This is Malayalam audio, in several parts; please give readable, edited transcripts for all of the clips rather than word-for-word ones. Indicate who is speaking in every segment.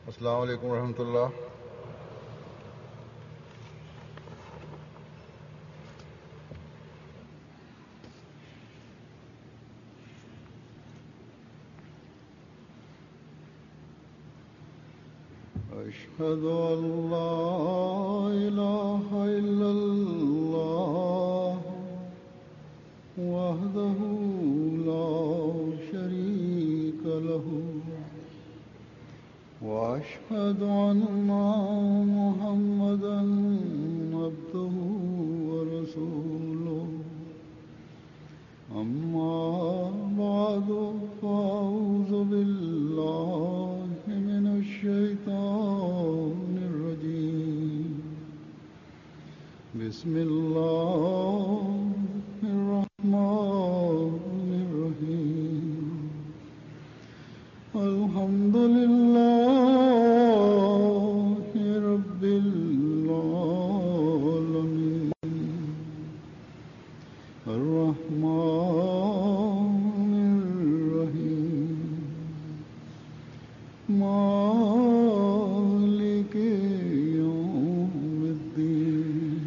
Speaker 1: अस्सलाम वालेकुम रहमतुल्लाह। أشهد أن لا إله إلا الله وحده لا شريك له وأشهد أن محمدا عبده ورسوله أما بعد فأعوذ بالله من الشيطان الرجيم بسم الله الرحمن الرحيم الحمد لله رب العالمين الرحمن الرحيم مالك يوم الدين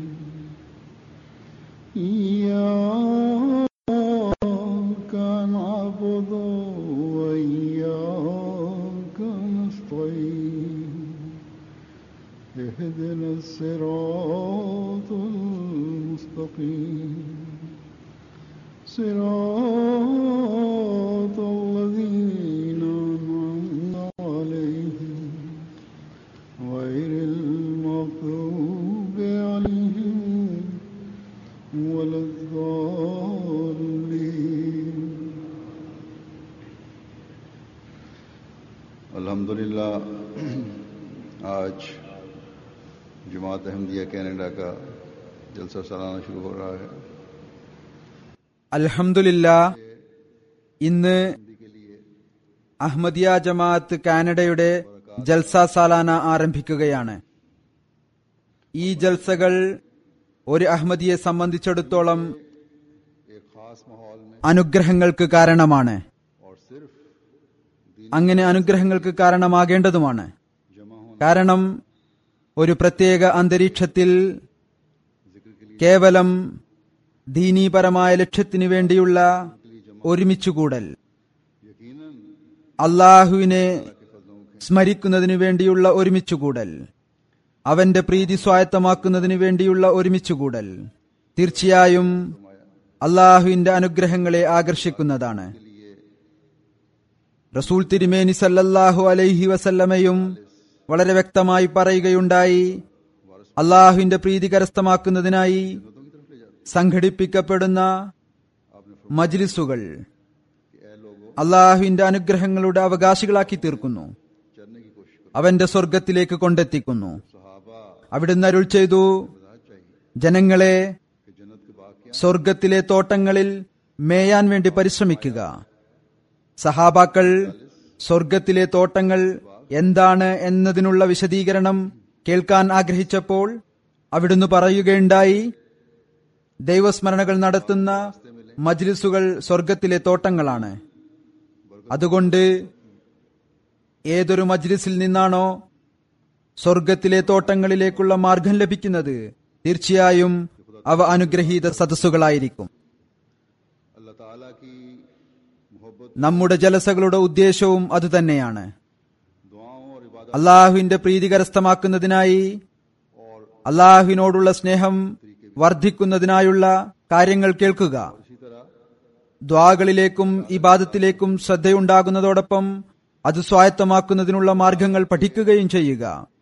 Speaker 1: إياك نعبد وإياك نستعين اهدنا الصراط المستقيم صراط الذين أنعمت عليهم غير المغضوب عليهم ولا الضالين। अल्हम्दुलिल्लाह आज जमात अहमदिया कनाडा का जलसा सालाना शुरू हो रहा है।
Speaker 2: അൽഹംദുലില്ലാ, ഇന്ന് അഹ്മദിയ ജമാഅത്ത് കാനഡയുടെ ജൽസ സാലാന ആരംഭിക്കുകയാണ്. ഈ ജൽസകൾ ഒരു അഹ്മദിയെ സംബന്ധിച്ചിടത്തോളം അനുഗ്രഹങ്ങൾക്ക് കാരണമാണ്. അങ്ങനെ അനുഗ്രഹങ്ങൾക്ക് കാരണമാകേണ്ടതുമാണ്. കാരണം ഒരു പ്രത്യേക അന്തരീക്ഷത്തിൽ കേവലം ദീനീപരമായ ലക്ഷ്യത്തിനു വേണ്ടിയുള്ള ഒരുമിച്ചുകൂടൽ, അള്ളാഹുവിനെ സ്മരിക്കുന്നതിനു വേണ്ടിയുള്ള ഒരുമിച്ചുകൂടൽ, അവന്റെ പ്രീതി സ്വായത്തമാക്കുന്നതിനു വേണ്ടിയുള്ള ഒരുമിച്ചുകൂടൽ തീർച്ചയായും അള്ളാഹുവിന്റെ അനുഗ്രഹങ്ങളെ ആകർഷിക്കുന്നതാണ്. റസൂൽ തിരുമേനി സല്ലല്ലാഹു അലൈഹി വസല്ലമയും വളരെ വ്യക്തമായി പറയുകയുണ്ടായി, അള്ളാഹുവിന്റെ പ്രീതി കരസ്ഥമാക്കുന്നതിനായി സംഘടിപ്പിക്കപ്പെടുന്ന മജ്ലിസുകൾ അള്ളാഹുവിന്റെ അനുഗ്രഹങ്ങളുടെ അവകാശികളാക്കി തീർക്കുന്നു, അവന്റെ സ്വർഗത്തിലേക്ക് കൊണ്ടെത്തിക്കുന്നു. അവിടുന്ന് അരുൾ ചെയ്തു, ജനങ്ങളെ സ്വർഗത്തിലെ തോട്ടങ്ങളിൽ മേയാൻ വേണ്ടി പരിശ്രമിക്കുക. സഹാബാക്കൾ സ്വർഗത്തിലെ തോട്ടങ്ങൾ എന്താണ് എന്നതിനുള്ള വിശദീകരണം കേൾക്കാൻ ആഗ്രഹിച്ചപ്പോൾ അവിടുന്ന് പറയുകയുണ്ടായി, ദൈവസ്മരണകൾ നടത്തുന്ന മജ്ലിസുകൾ സ്വർഗത്തിലെ തോട്ടങ്ങളാണ്. അതുകൊണ്ട് ഏതൊരു മജ്ലിസിൽ നിന്നാണോ സ്വർഗത്തിലെ തോട്ടങ്ങളിലേക്കുള്ള മാർഗം ലഭിക്കുന്നത്, തീർച്ചയായും അവ അനുഗ്രഹീത സദസ്സുകളായിരിക്കും. നമ്മുടെ ജലസകളുടെ ഉദ്ദേശവും അതുതന്നെയാണ്. അള്ളാഹുവിന്റെ പ്രീതി കരസ്ഥമാക്കുന്നതിനായി, അള്ളാഹുവിനോടുള്ള സ്നേഹം വർദ്ധിക്കുന്നതിനായുള്ള കാര്യങ്ങൾ കേൾക്കുക. ദ്വാകളിലേക്കും ഇബാദത്തിലേക്കും ശ്രദ്ധയുണ്ടാകുന്നതോടൊപ്പം അത് സ്വായത്തമാക്കുന്നതിനുള്ള മാർഗങ്ങൾ പഠിക്കുകയും ചെയ്യുക.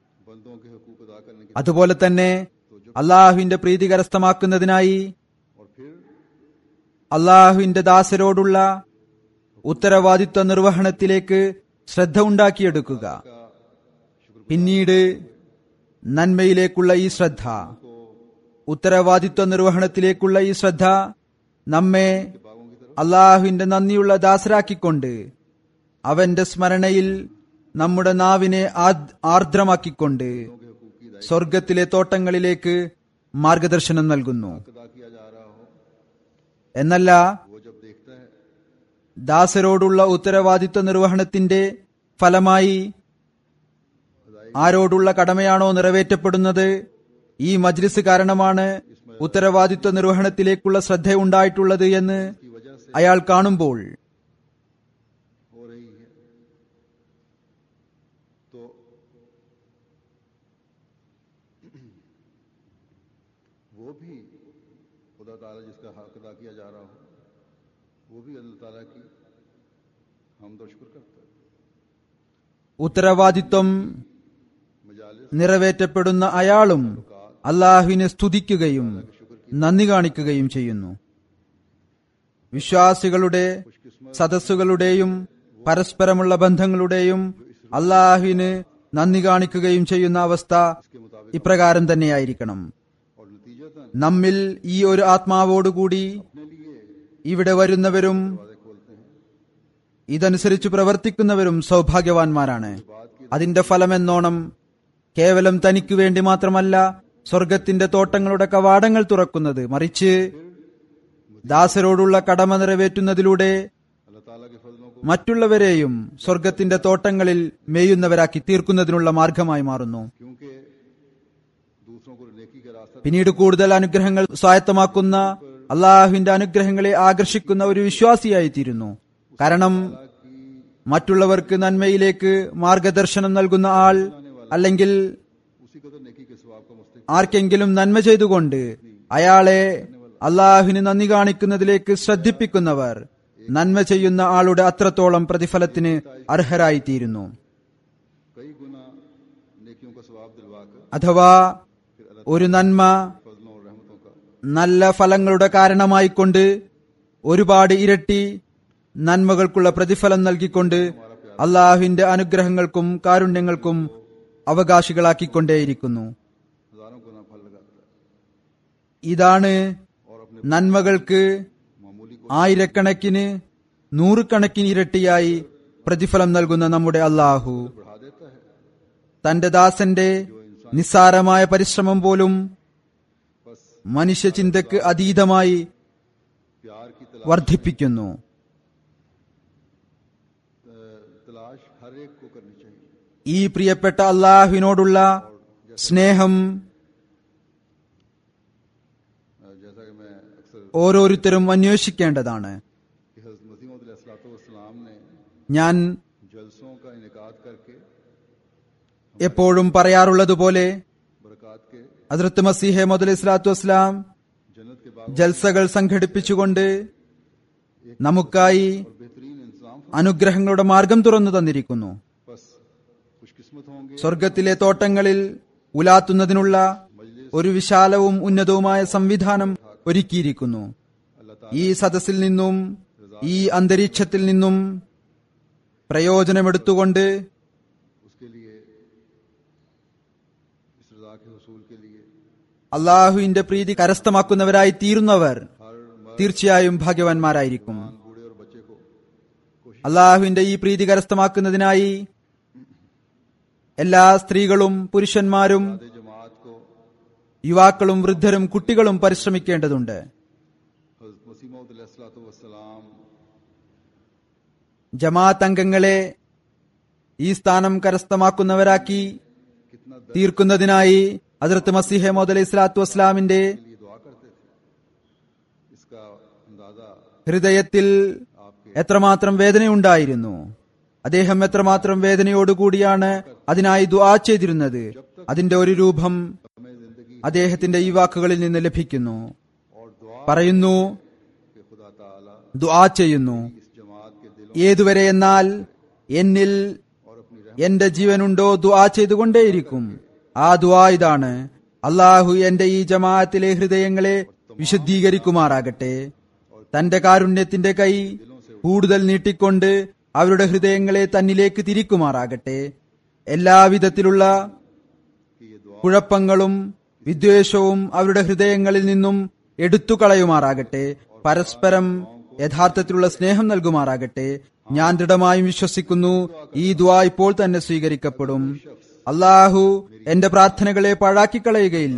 Speaker 2: അതുപോലെ തന്നെ അള്ളാഹുവിന്റെ പ്രീതി കരസ്ഥമാക്കുന്നതിനായി അള്ളാഹുവിന്റെ ദാസരോടുള്ള ഉത്തരവാദിത്വ നിർവഹണത്തിലേക്ക് ശ്രദ്ധ ഉണ്ടാക്കിയെടുക്കുക. പിന്നീട് നന്മയിലേക്കുള്ള ഈ ശ്രദ്ധ, ഉത്തരവാദിത്വ നിർവഹണത്തിലേക്കുള്ള ഈ ശ്രദ്ധ നമ്മെ അള്ളാഹുവിന്റെ നന്ദിയുള്ള ദാസരാക്കിക്കൊണ്ട് അവന്റെ സ്മരണയിൽ നമ്മുടെ നാവിനെ ആർദ്രമാക്കിക്കൊണ്ട് സ്വർഗത്തിലെ തോട്ടങ്ങളിലേക്ക് മാർഗദർശനം നൽകുന്നു. എന്നല്ല, ദാസരോടുള്ള ഉത്തരവാദിത്വ നിർവഹണത്തിന്റെ ഫലമായി ആരോടുള്ള കടമയാണോ നിറവേറ്റപ്പെടുന്നത്, ഈ മജ്ലിസ് കാരണമാണ് ഉത്തരവാദിത്വ നിർവഹണത്തിലേക്കുള്ള ശ്രദ്ധ ഉണ്ടായിട്ടുള്ളത് എന്ന് അയാൾ കാണുമ്പോൾ
Speaker 1: हो रही है, तो वो भी खुदा ताला जिसका हक अदा किया जा रहा हो, वो भी अल्लाह ताला की हमद और शुक्र करता है।
Speaker 2: ഉത്തരവാദിത്വം
Speaker 1: मजालिस
Speaker 2: നിറവേറ്റപ്പെടുന്ന അയാളും അള്ളാഹുവിനെ സ്തുതിക്കുകയും നന്ദി കാണിക്കുകയും ചെയ്യുന്നു. വിശ്വാസികളുടെ സദസ്സുകളുടെയും പരസ്പരമുള്ള ബന്ധങ്ങളുടെയും അള്ളാഹുവിന് നന്ദി കാണിക്കുകയും ചെയ്യുന്ന അവസ്ഥ ഇപ്രകാരം തന്നെയായിരിക്കണം.
Speaker 1: और नतीजतन
Speaker 2: നമ്മിൽ ഈ ഒരു ആത്മാവോടുകൂടി
Speaker 1: अपने लिए
Speaker 2: ഇവിടെ വരുന്നവരും
Speaker 1: दरवाजे खोलते हैं।
Speaker 2: ഇതനുസരിച്ച് പ്രവർത്തിക്കുന്നവരും സൗഭാഗ്യവാന്മാരാണ്. അതിന്റെ ഫലമെന്നോണം കേവലം തനിക്ക് വേണ്ടി മാത്രമല്ല സ്വർഗത്തിന്റെ തോട്ടങ്ങളുടെ കവാടങ്ങൾ തുറക്കുന്നത്, മറിച്ച് ദാസരോടുള്ള കടമ നിറവേറ്റുന്നതിലൂടെ
Speaker 1: अल्लाह ताला के फजलों को
Speaker 2: മറ്റുള്ളവരെയും സ്വർഗത്തിന്റെ തോട്ടങ്ങളിൽ മേയുന്നവരാക്കി തീർക്കുന്നതിനുള്ള മാർഗമായി മാറുന്നു.
Speaker 1: क्योंकि दूसरों को नेकी का रास्ता
Speaker 2: പിന്നീട് കൂടുതൽ അനുഗ്രഹങ്ങൾ സ്വായത്തമാക്കുന്ന അള്ളാഹുവിന്റെ അനുഗ്രഹങ്ങളെ ആകർഷിക്കുന്ന ഒരു വിശ്വാസിയായി തീരുന്നു. കാരണം മറ്റുള്ളവർക്ക് നന്മയിലേക്ക് മാർഗദർശനം നൽകുന്ന ആൾ, അല്ലെങ്കിൽ
Speaker 1: उसी कदर नेकी के सवाब का मुस्तहिक
Speaker 2: ആർക്കെങ്കിലും നന്മ ചെയ്തുകൊണ്ട് അയാളെ അള്ളാഹുവിന് നന്ദി കാണിക്കുന്നതിലേക്ക് ശ്രദ്ധിപ്പിക്കുന്നവർ നന്മ ചെയ്യുന്ന ആളുടെ അത്രത്തോളം പ്രതിഫലത്തിന് അർഹരായിത്തീരുന്നു.
Speaker 1: कई गुना नेकियों का सवाब दिलवाकर
Speaker 2: അഥവാ ഒരു നന്മ
Speaker 1: फजलों और रहमतों का
Speaker 2: നല്ല ഫലങ്ങളുടെ കാരണമായിക്കൊണ്ട് ഒരുപാട് ഇരട്ടി നന്മകൾക്കുള്ള പ്രതിഫലം നൽകിക്കൊണ്ട് അള്ളാഹുവിന്റെ അനുഗ്രഹങ്ങൾക്കും കാരുണ്യങ്ങൾക്കും അവകാശികളാക്കിക്കൊണ്ടേയിരിക്കുന്നു.
Speaker 1: हजारों गुना फल लगाता है
Speaker 2: ഇതാണ്
Speaker 1: और अपने
Speaker 2: നന്മകൾക്ക്
Speaker 1: मामूली को
Speaker 2: ആയിരക്കണക്കിന് നൂറുകണക്കിന് ഇരട്ടിയായി പ്രതിഫലം നൽകുന്ന നമ്മുടെ അള്ളാഹു
Speaker 1: बढ़ा देता है।
Speaker 2: തന്റെ ദാസന്റെ നിസ്സാരമായ പരിശ്രമം പോലും
Speaker 1: बस
Speaker 2: മനുഷ്യചിന്തക്ക് അതീതമായി
Speaker 1: प्यार की
Speaker 2: വർദ്ധിപ്പിക്കുന്നു.
Speaker 1: तलाश हर एक को करनी चाहिए।
Speaker 2: ഈ പ്രിയപ്പെട്ട അള്ളാഹുവിനോടുള്ള സ്നേഹം
Speaker 1: जैसा कि मैं अक्सर
Speaker 2: ഓരോരുത്തരും അന്വേഷിക്കേണ്ടതാണ്.
Speaker 1: कि हज़रत मसीह मौऊद अलैहिस्सलाम ने
Speaker 2: ഞാൻ
Speaker 1: जलसों का इनेकाद करके
Speaker 2: എപ്പോഴും പറയാറുള്ളതുപോലെ
Speaker 1: बरक़ात के
Speaker 2: ഹദ്റത്ത് മസീഹ് മൗഊദ് അലൈഹിസ്സലാത്തു വസ്സലാം
Speaker 1: जन्नत के बाग
Speaker 2: ജൽസകൾ സംഘടിപ്പിച്ചുകൊണ്ട് നമുക്കായി
Speaker 1: बेहतरीन इंतजाम
Speaker 2: അനുഗ്രഹങ്ങളുടെ മാർഗം തുറന്നു തന്നിരിക്കുന്നു.
Speaker 1: बस खुशकिस्मत होंगे
Speaker 2: സ്വർഗത്തിലെ തോട്ടങ്ങളിൽ ഉലാത്തുന്നതിനുള്ള ഒരു വിശാലവും ഉന്നതവുമായ സംവിധാനം ഒരുക്കിയിരിക്കുന്നു. ഈ സദസ്സിൽ നിന്നും ഈ അന്തരീക്ഷത്തിൽ നിന്നും പ്രയോജനമെടുത്തുകൊണ്ട്
Speaker 1: उसके लिए इस रज़ा के हुसूल के लिए
Speaker 2: അള്ളാഹുവിന്റെ പ്രീതി കരസ്ഥമാക്കുന്നവരായി തീരുന്നവർ തീർച്ചയായും ഭാഗ്യവാന്മാരായിരിക്കും.
Speaker 1: बूढ़े और बच्चे को
Speaker 2: അള്ളാഹുവിന്റെ ഈ പ്രീതി കരസ്ഥമാക്കുന്നതിനായി എല്ലാ സ്ത്രീകളും പുരുഷന്മാരും
Speaker 1: जमात को
Speaker 2: യുവാക്കളും വൃദ്ധരും കുട്ടികളും പരിശ്രമിക്കേണ്ടതുണ്ട്.
Speaker 1: हज़रत मसीह मौऊद अलैहिस्सलाम
Speaker 2: ജമാഅത്ത് അംഗങ്ങളെ ഈ സ്ഥാനം കരസ്ഥമാക്കുന്നവരാക്കി
Speaker 1: कितना दर्द
Speaker 2: തീർക്കുന്നതിനായി ഹദ്റത്ത് മസീഹ് മൗഊദ് അലൈഹിസ്സലാത്തു വസ്സലാമിന്റെ
Speaker 1: के लिए दुआ करते थे, इसका अंदाजा
Speaker 2: ഹൃദയത്തിൽ എത്രമാത്രം വേദനയുണ്ടായിരുന്നു, അദ്ദേഹം എത്രമാത്രം വേദനയോടുകൂടിയാണ് അതിനായി ദുആ ചെയ്തിരുന്നത്. അതിന്റെ ഒരു രൂപം
Speaker 1: हमें जिंदगी
Speaker 2: അദ്ദേഹത്തിന്റെ ഈ വാക്കുകളിൽ നിന്ന് ലഭിക്കുന്നു.
Speaker 1: और दुआ
Speaker 2: പറയുന്നു,
Speaker 1: के खुदा ताला
Speaker 2: ദുആ ചെയ്യുന്നു.
Speaker 1: इस जमात के दिलों
Speaker 2: ഏതുവരെ എന്നാൽ എന്നിൽ
Speaker 1: और अपनी
Speaker 2: എന്റെ ജീവനുണ്ടോ ദുആ ചെയ്തുകൊണ്ടേയിരിക്കും. ആ ദുആ ഇതാണ്: അള്ളാഹു എന്റെ ഈ ജമാഅത്തിലെ ഹൃദയങ്ങളെ വിശുദ്ധീകരിക്കുമാറാകട്ടെ. തന്റെ കാരുണ്യത്തിന്റെ കൈ കൂടുതൽ നീട്ടിക്കൊണ്ട് അവരുടെ ഹൃദയങ്ങളെ തന്നിലേക്ക് തിരിക്കുമാറാകട്ടെ. എല്ലാവിധത്തിലുള്ള കുഴപ്പങ്ങളും വിദ്വേഷവും അവരുടെ ഹൃദയങ്ങളിൽ നിന്നും എടുത്തുകളയുമാറാകട്ടെ. പരസ്പരം യഥാർത്ഥത്തിലുള്ള സ്നേഹം നൽകുമാറാകട്ടെ. ഞാൻ ദൃഢമായും വിശ്വസിക്കുന്നു ഈ ദുആ ഇപ്പോൾ തന്നെ സ്വീകരിക്കപ്പെടും. അള്ളാഹു എന്റെ പ്രാർത്ഥനകളെ പാഴാക്കിക്കളയുകയില്ല.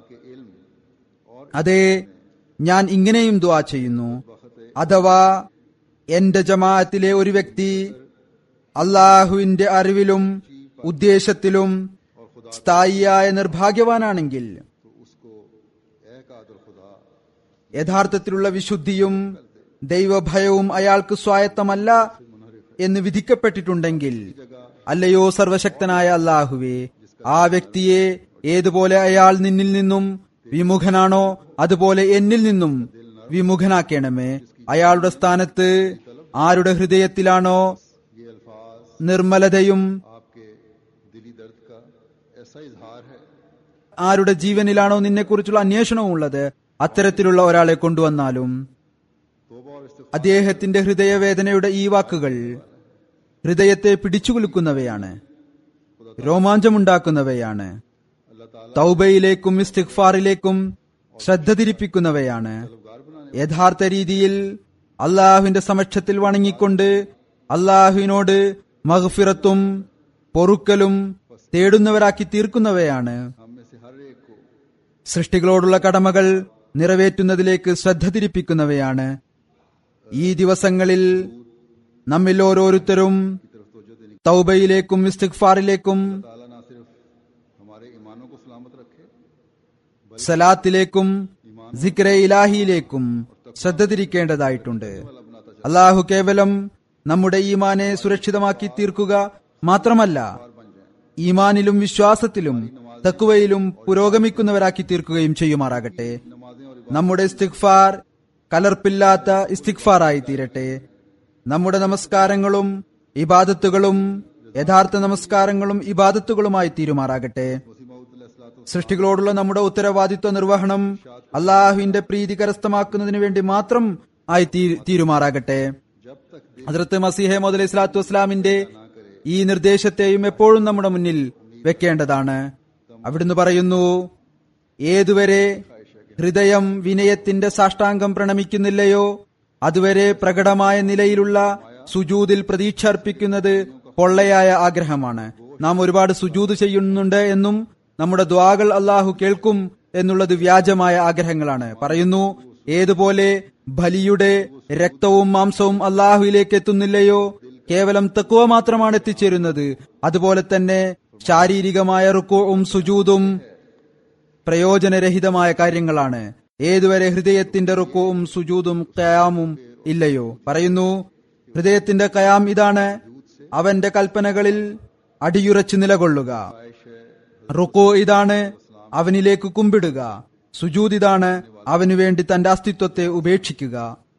Speaker 2: അതെ, ഞാൻ ഇങ്ങനെയും ദുആ ചെയ്യുന്നു: അഥവാ എന്റെ ജമാഅത്തിലെ ഒരു വ്യക്തി അള്ളാഹുവിന്റെ അറിവിലും ഉദ്ദേശത്തിലും സ്ഥായിയായ നിർഭാഗ്യവാനാണെങ്കിൽ
Speaker 1: तो उसको ए कादर खुदा
Speaker 2: യഥാർത്ഥത്തിലുള്ള വിശുദ്ധിയും ദൈവഭയവും അയാൾക്ക് സ്വായത്തമല്ല എന്ന് വിധിക്കപ്പെട്ടിട്ടുണ്ടെങ്കിൽ, അല്ലയോ സർവശക്തനായ അല്ലാഹുവേ, ആ വ്യക്തിയെ ഏതുപോലെ അയാൾ നിന്നിൽ നിന്നും വിമുഖനാണോ അതുപോലെ എന്നിൽ നിന്നും വിമുഖനാക്കണമേ. അയാളുടെ സ്ഥാനത്ത് ആരുടെ ഹൃദയത്തിലാണോ
Speaker 1: ये अल्फाज
Speaker 2: നിർമ്മലതയും
Speaker 1: आपके दिली दर्द का ऐसा इजहार है
Speaker 2: ആരുടെ ജീവനിലാണോ നിന്നെക്കുറിച്ചുള്ള അന്വേഷണവും ഉള്ളത്, അത്തരത്തിലുള്ള ഒരാളെ കൊണ്ടുവന്നാലും
Speaker 1: तौबा और इस्तिग़फ़ार
Speaker 2: അദ്ദേഹത്തിന്റെ ഹൃദയവേദനയുടെ ഈ വാക്കുകൾ ഹൃദയത്തെ പിടിച്ചുകുലുക്കുന്നവയാണ്, രോമാഞ്ചമുണ്ടാക്കുന്നവയാണ്,
Speaker 1: अल्लाह ताला
Speaker 2: തൗബയിലേക്കും ഇസ്തിഗ്ഫാറിലേക്കും ശ്രദ്ധ തിരിപ്പിക്കുന്നവയാണ്. യഥാർത്ഥ രീതിയിൽ അള്ളാഹുവിന്റെ സമക്ഷത്തിൽ വണങ്ങിക്കൊണ്ട് അള്ളാഹുവിനോട് മഗ്ഫിറത്തും പൊറുക്കലും തേടുന്നവരാക്കി തീർക്കുന്നവയാണ്.
Speaker 1: हम में से हर एक को
Speaker 2: സൃഷ്ടികളോടുള്ള കടമകൾ നിറവേറ്റുന്നതിലേക്ക് ശ്രദ്ധ തിരിപ്പിക്കുന്നവയാണ്. ഈ ദിവസങ്ങളിൽ നമ്മിൽ ഓരോരുത്തരും തൗബയിലേക്കും ഇസ്തിഗ്ഫാറിലേക്കും
Speaker 1: ताला ना सिर्फ हमारे ईमानों को सलामत रखे
Speaker 2: സലാത്തിലേക്കും സിക്രെ ഇലാഹിയിലേക്കും ശ്രദ്ധ തിരിക്കേണ്ടതായിട്ടുണ്ട്. അള്ളാഹു കേവലം നമ്മുടെ ഈമാനെ സുരക്ഷിതമാക്കി തീർക്കുക മാത്രമല്ല, ഈമാനിലും വിശ്വാസത്തിലും തഖ്വയിലും പുരോഗമിക്കുന്നവരാക്കി തീർക്കുകയും ചെയ്യുമാറാകട്ടെ. നമ്മുടെ ഇസ്തിഗ്ഫാർ കലർപ്പില്ലാത്ത ഇസ്തിഗ്ഫാറായി തീരട്ടെ. നമ്മുടെ നമസ്കാരങ്ങളും ഇബാദത്തുകളും യഥാർത്ഥ നമസ്കാരങ്ങളും ഇബാദത്തുകളുമായി തീരുമാറാകട്ടെ. സൃഷ്ടികളോടുള്ള നമ്മുടെ ഉത്തരവാദിത്വ നിർവഹണം അള്ളാഹുവിന്റെ പ്രീതി കരസ്ഥമാക്കുന്നതിന് വേണ്ടി മാത്രം ആയി തീരുമാറാകട്ടെ. ഹദ്റത്ത് മസീഹ് മൗഊദ് അലൈഹി സ്വലാത്തു വസ്സലാമിന്റെ ഈ നിർദ്ദേശത്തെയും എപ്പോഴും നമ്മുടെ മുന്നിൽ വെക്കേണ്ടതാണ്. അവിടുന്ന് പറയുന്നു, ഏതുവരെ ഹൃദയം വിനയത്തിന്റെ സാഷ്ടാംഗം പ്രണമിക്കുന്നില്ലയോ അതുവരെ പ്രകടമായ നിലയിലുള്ള സുജൂദിൽ പ്രതീക്ഷ അർപ്പിക്കുന്നത് പൊള്ളയായ ആഗ്രഹമാണ്. നാം ഒരുപാട് സുജൂദ് ചെയ്യുന്നുണ്ട് എന്നും നമ്മുടെ ദ്വാകൾ അള്ളാഹു കേൾക്കും എന്നുള്ളത് വ്യാജമായ ആഗ്രഹങ്ങളാണ്. പറയുന്നു, ഏതുപോലെ ബലിയുടെ രക്തവും മാംസവും അള്ളാഹുവിലേക്ക് എത്തുന്നില്ലയോ, കേവലം തഖ്വ മാത്രമാണ് എത്തിച്ചേരുന്നത്, അതുപോലെ തന്നെ ശാരീരികമായ റുക്കൂഉം സുജൂദും പ്രയോജനരഹിതമായ കാര്യങ്ങളാണ്. ഏതുവരെ ഹൃദയത്തിന്റെ റുക്കൂഉം സുജൂദും ഖയാമും ഇല്ലയോ. പറയുന്നു, ഹൃദയത്തിന്റെ ഖയാം ഇതാണ്, അവന്റെ കൽപ്പനകളിൽ അടിയുറച്ചു നിലകൊള്ളുക. റുക്കൂ ഇതാണ്, അവനിലേക്ക് കുമ്പിടുക. സുജൂദ് ഇതാണ്, അവനു വേണ്ടി തന്റെ അസ്തിത്വത്തെ ഉപേക്ഷിക്കുക.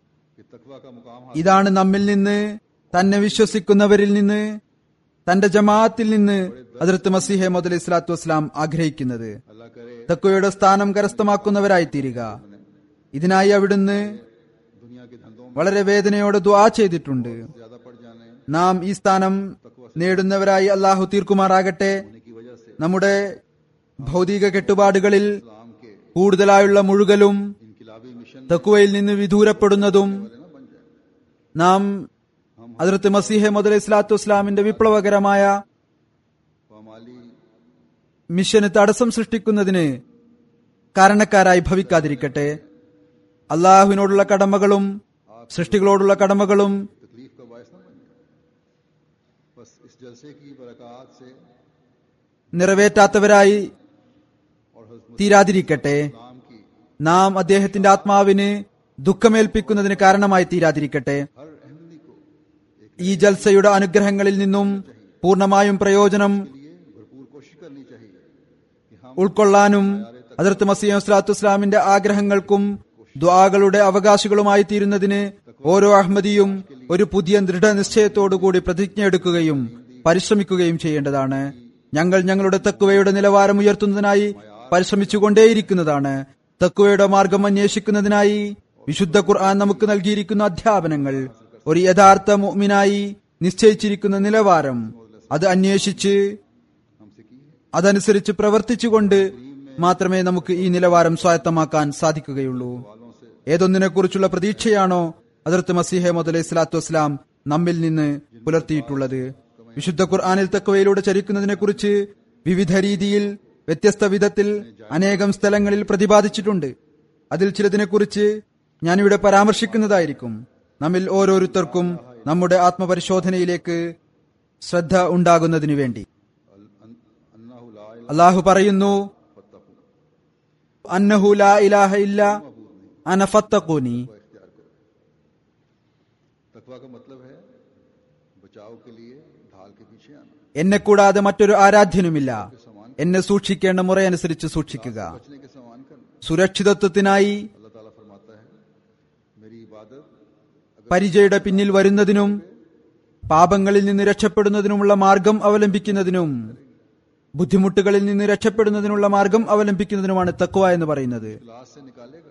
Speaker 2: ഇതാണ് നമ്മിൽ നിന്ന്, തന്നെ വിശ്വസിക്കുന്നവരിൽ നിന്ന്, തന്റെ ജമാഅത്തിൽ നിന്ന് ഹദ്റത്ത് മസീഹ് മൗഊദ് അലൈഹി സ്വലാത്തു വസ്സലാം ആഗ്രഹിക്കുന്നത്. തഖ്വയുടെ സ്ഥാനം കരസ്ഥമാക്കുന്നവരായി തീരുക. ഇതിനായി അവിടുന്ന് വളരെ വേദനയോടെ ദുആ ചെയ്തിട്ടുണ്ട്. നാം ഈ സ്ഥാനം നേടുന്നവരായി അള്ളാഹു തീർക്കുമാറാകട്ടെ. നമ്മുടെ ഭൗതിക കെട്ടുപാടുകളിൽ കൂടുതലായുള്ള മുഴുകലും തഖ്വയിൽ നിന്ന് വിദൂരപ്പെടുന്നതും നാം ഹദ്റത്ത് മസീഹ് മൗഊദ് അലൈഹി സ്വലാത്തു വസ്സലാമിന്റെ വിപ്ലവകരമായ മിഷന് തടസ്സം സൃഷ്ടിക്കുന്നതിന് കാരണക്കാരായി ഭവിക്കാതിരിക്കട്ടെ. അള്ളാഹുവിനോടുള്ള കടമകളും സൃഷ്ടികളോടുള്ള കടമകളും
Speaker 1: तकलीफ का बायस न बन जाए। बस इस जलसे की बरकत से
Speaker 2: നിറവേറ്റാത്തവരായി തീരാതിരിക്കട്ടെ. നാം അദ്ദേഹത്തിന്റെ ആത്മാവിന് ദുഃഖമേൽപ്പിക്കുന്നതിന് കാരണമായി തീരാതിരിക്കട്ടെ. ഈ ജൽസയുടെ അനുഗ്രഹങ്ങളിൽ നിന്നും പൂർണ്ണമായും പ്രയോജനം
Speaker 1: भरपूर कोशिश करनी चाहिए कि हम
Speaker 2: ഉൾക്കൊള്ളാനും ഹദ്റത്ത് മസീഹ് സ്വലാത്തു വസ്സലാമിന്റെ ആഗ്രഹങ്ങൾക്കും ദുആകളുടെ അവകാശികളുമായി തീരുന്നതിന് ഓരോ അഹ്മദിയും ഒരു പുതിയ ദൃഢനിശ്ചയത്തോടുകൂടി പ്രതിജ്ഞ എടുക്കുകയും പരിശ്രമിക്കുകയും ചെയ്യേണ്ടതാണ്. ഞങ്ങൾ ഞങ്ങളുടെ തഖ്വയുടെ നിലവാരം ഉയർത്തുന്നതിനായി പരിശ്രമിച്ചുകൊണ്ടേയിരിക്കുന്നതാണ്. തഖ്വയുടെ മാർഗം അന്വേഷിക്കുന്നതിനായി വിശുദ്ധ ഖുർആൻ നമുക്ക് നൽകിയിരിക്കുന്ന അധ്യാപനങ്ങൾ, ഒരു യഥാർത്ഥ മുഅ്മിനായി നിശ്ചയിച്ചിരിക്കുന്ന നിലവാരം, അത് അന്വേഷിച്ച് അതനുസരിച്ച് പ്രവർത്തിച്ചുകൊണ്ട് മാത്രമേ നമുക്ക് ഈ നിലവാരം സ്വായത്തമാക്കാൻ സാധിക്കുകയുള്ളൂ. ഏതൊന്നിനെക്കുറിച്ചുള്ള പ്രതീക്ഷയാണോ ഹദ്റത്ത് മസീഹ് മൗഊദ് അലൈഹി സ്വലാത്തു വസ്സലാം നമ്മിൽ നിന്ന് പുലർത്തിയിട്ടുള്ളത്. വിശുദ്ധ ഖുർആനിൽ തഖ്വയിലൂടെ ചരിക്കുന്നതിനെക്കുറിച്ച് വിവിധ രീതിയിൽ വ്യത്യസ്ത വിധത്തിൽ അനേകം സ്ഥലങ്ങളിൽ പ്രതിപാദിച്ചിട്ടുണ്ട്. അതിൽ ചിലതിനെക്കുറിച്ച് ഞാനിവിടെ പരാമർശിക്കുന്നതായിരിക്കും. നമ്മിൽ ഓരോരുത്തർക്കും നമ്മുടെ ആത്മപരിശോധനയിലേക്ക് ശ്രദ്ധ ഉണ്ടാകുന്നതിനു വേണ്ടി.
Speaker 1: अन्नहु ला
Speaker 2: അല്ലാഹു പറയുന്നു, അന്നഹു ലാ ഇലാഹ ഇല്ല അന ഫത്തഖൂനി.
Speaker 1: तकवा का मतलब है बचाव के लिए ढाल के पीछे आना,
Speaker 2: എന്നെ കൂടാതെ മറ്റൊരു ആരാധ്യനുമില്ല, എന്നെ സൂക്ഷിക്കേണ്ട മുറയനുസരിച്ച് സൂക്ഷിക്കുക.
Speaker 1: बचने के समान करना.
Speaker 2: സുരക്ഷിതത്വത്തിനായി
Speaker 1: अल्लाह ताला फरमाता है मेरी इबादत
Speaker 2: പരിചയുടെ പിന്നിൽ വരുന്നതിനും പാപങ്ങളിൽ നിന്ന് രക്ഷപ്പെടുന്നതിനുമുള്ള മാർഗം അവലംബിക്കുന്നതിനും ബുദ്ധിമുട്ടുകളിൽ നിന്ന് രക്ഷപ്പെടുന്നതിനുള്ള മാർഗം അവലംബിക്കുന്നതിനുമാണ് തഖ്വ എന്ന് പറയുന്നത്.
Speaker 1: इखलास से निकालेगा.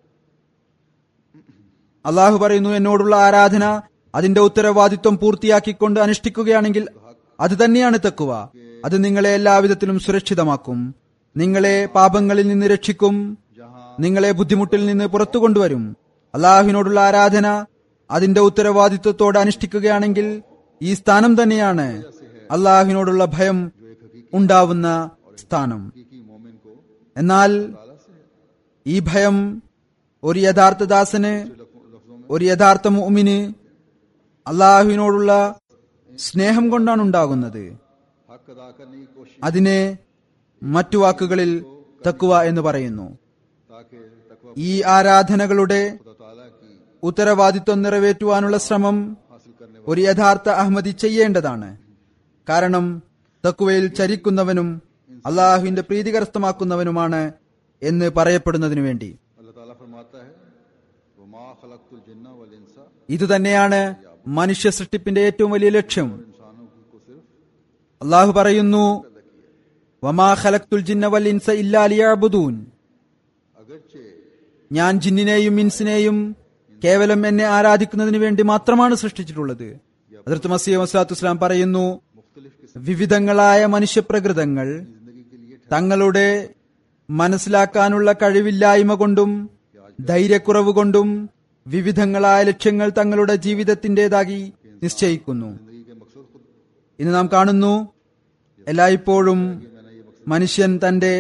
Speaker 2: അള്ളാഹു പറയുന്നു, എന്നോടുള്ള ആരാധന അതിന്റെ ഉത്തരവാദിത്വം പൂർത്തിയാക്കിക്കൊണ്ട് അനുഷ്ഠിക്കുകയാണെങ്കിൽ അത് തന്നെയാണ് തഖ്വ. അത് നിങ്ങളെ എല്ലാവിധത്തിലും സുരക്ഷിതമാക്കും, നിങ്ങളെ പാപങ്ങളിൽ നിന്ന് രക്ഷിക്കും, നിങ്ങളെ ബുദ്ധിമുട്ടിൽ നിന്ന് പുറത്തു കൊണ്ടുവരും. അള്ളാഹുവിനോടുള്ള ആരാധന അതിന്റെ ഉത്തരവാദിത്വത്തോടെ അനുഷ്ഠിക്കുകയാണെങ്കിൽ ഈ സ്ഥാനം തന്നെയാണ് അള്ളാഹുവിനോടുള്ള ഭയം ഉണ്ടാവുന്ന സ്ഥാനം. എന്നാൽ ഈ ഭയം ഒരു യഥാർത്ഥ ദാസന്, ഒരു യഥാർത്ഥ മുഅ്മിന് അള്ളാഹുവിനോടുള്ള സ്നേഹം കൊണ്ടാണ് ഉണ്ടാകുന്നത്.
Speaker 1: हक अदा करने की कोशिश
Speaker 2: അതിനെ മറ്റു വാക്കുകളിൽ തഖ്വ എന്ന് പറയുന്നു.
Speaker 1: ताकि तकवा
Speaker 2: ഈ ആരാധനകളുടെ
Speaker 1: खुदा ताला की
Speaker 2: ഉത്തരവാദിത്വം നിറവേറ്റുവാനുള്ള ശ്രമം
Speaker 1: हासिल करने
Speaker 2: ഒരു യഥാർത്ഥ അഹ്മദി ചെയ്യേണ്ടതാണ്. കാരണം തഖ്വയിൽ ചരിക്കുന്നവനും അള്ളാഹുവിന്റെ പ്രീതി കരസ്ഥമാക്കുന്നവനുമാണ് എന്ന് പറയപ്പെടുന്നതിനു വേണ്ടി.
Speaker 1: अल्लाह ताला फरमाता है वमा खलक़तुल जिन्ना वल इंसा,
Speaker 2: ഇതുതന്നെയാണ് മനുഷ്യ സൃഷ്ടിപ്പിന്റെ ഏറ്റവും വലിയ ലക്ഷ്യം.
Speaker 1: इंसानों को सिर्फ
Speaker 2: അള്ളാഹു പറയുന്നു, വമാ ഖലഖ്തുൽ ജിന്ന വൽ ഇൻസ ഇല്ലാ ലിയഅ്ബുദൂൻ.
Speaker 1: अगरचे
Speaker 2: ഞാൻ ജിന്നിനെയും ഇൻസിനെയും കേവലം എന്നെ ആരാധിക്കുന്നതിന് വേണ്ടി മാത്രമാണ് സൃഷ്ടിച്ചിട്ടുള്ളത്. ഹദ്റത്ത് മസീഹ് മൗഊദ് ഇസ്ലാം പറയുന്നു, വിവിധങ്ങളായ മനുഷ്യപ്രകൃതങ്ങൾ തങ്ങളുടെ മനസ്സിലാക്കാനുള്ള കഴിവില്ലായ്മ കൊണ്ടും ധൈര്യക്കുറവ് കൊണ്ടും വിവിധങ്ങളായ ലക്ഷ്യങ്ങൾ തങ്ങളുടെ ജീവിതത്തിന്റേതായി നിശ്ചയിക്കുന്നു. ഇന്ന് നാം കാണുന്നു, എല്ലായ്പ്പോഴും മനുഷ്യൻ തന്റെ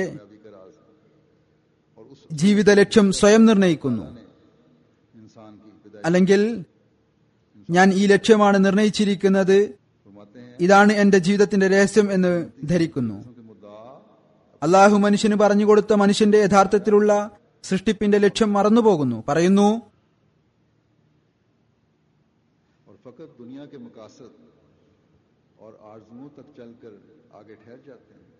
Speaker 2: ജീവിത ലക്ഷ്യം സ്വയം നിർണയിക്കുന്നു.
Speaker 1: इंसान की विदाई
Speaker 2: അല്ലെങ്കിൽ ഞാൻ ഈ ലക്ഷ്യമാണ് നിർണയിച്ചിരിക്കുന്നത്, ഇതാണ് എന്റെ ജീവിതത്തിന്റെ രഹസ്യം എന്ന് ധരിക്കുന്നു.
Speaker 1: के मुद्दा
Speaker 2: അള്ളാഹു മനുഷ്യന് പറഞ്ഞുകൊടുത്ത മനുഷ്യന്റെ യഥാർത്ഥത്തിലുള്ള സൃഷ്ടിപ്പിന്റെ ലക്ഷ്യം മറന്നുപോകുന്നു. പറയുന്നു,
Speaker 1: और फकत दुनिया के मकासद और आरज़ुओं तक चलकर आगे ठहर जाते हैं,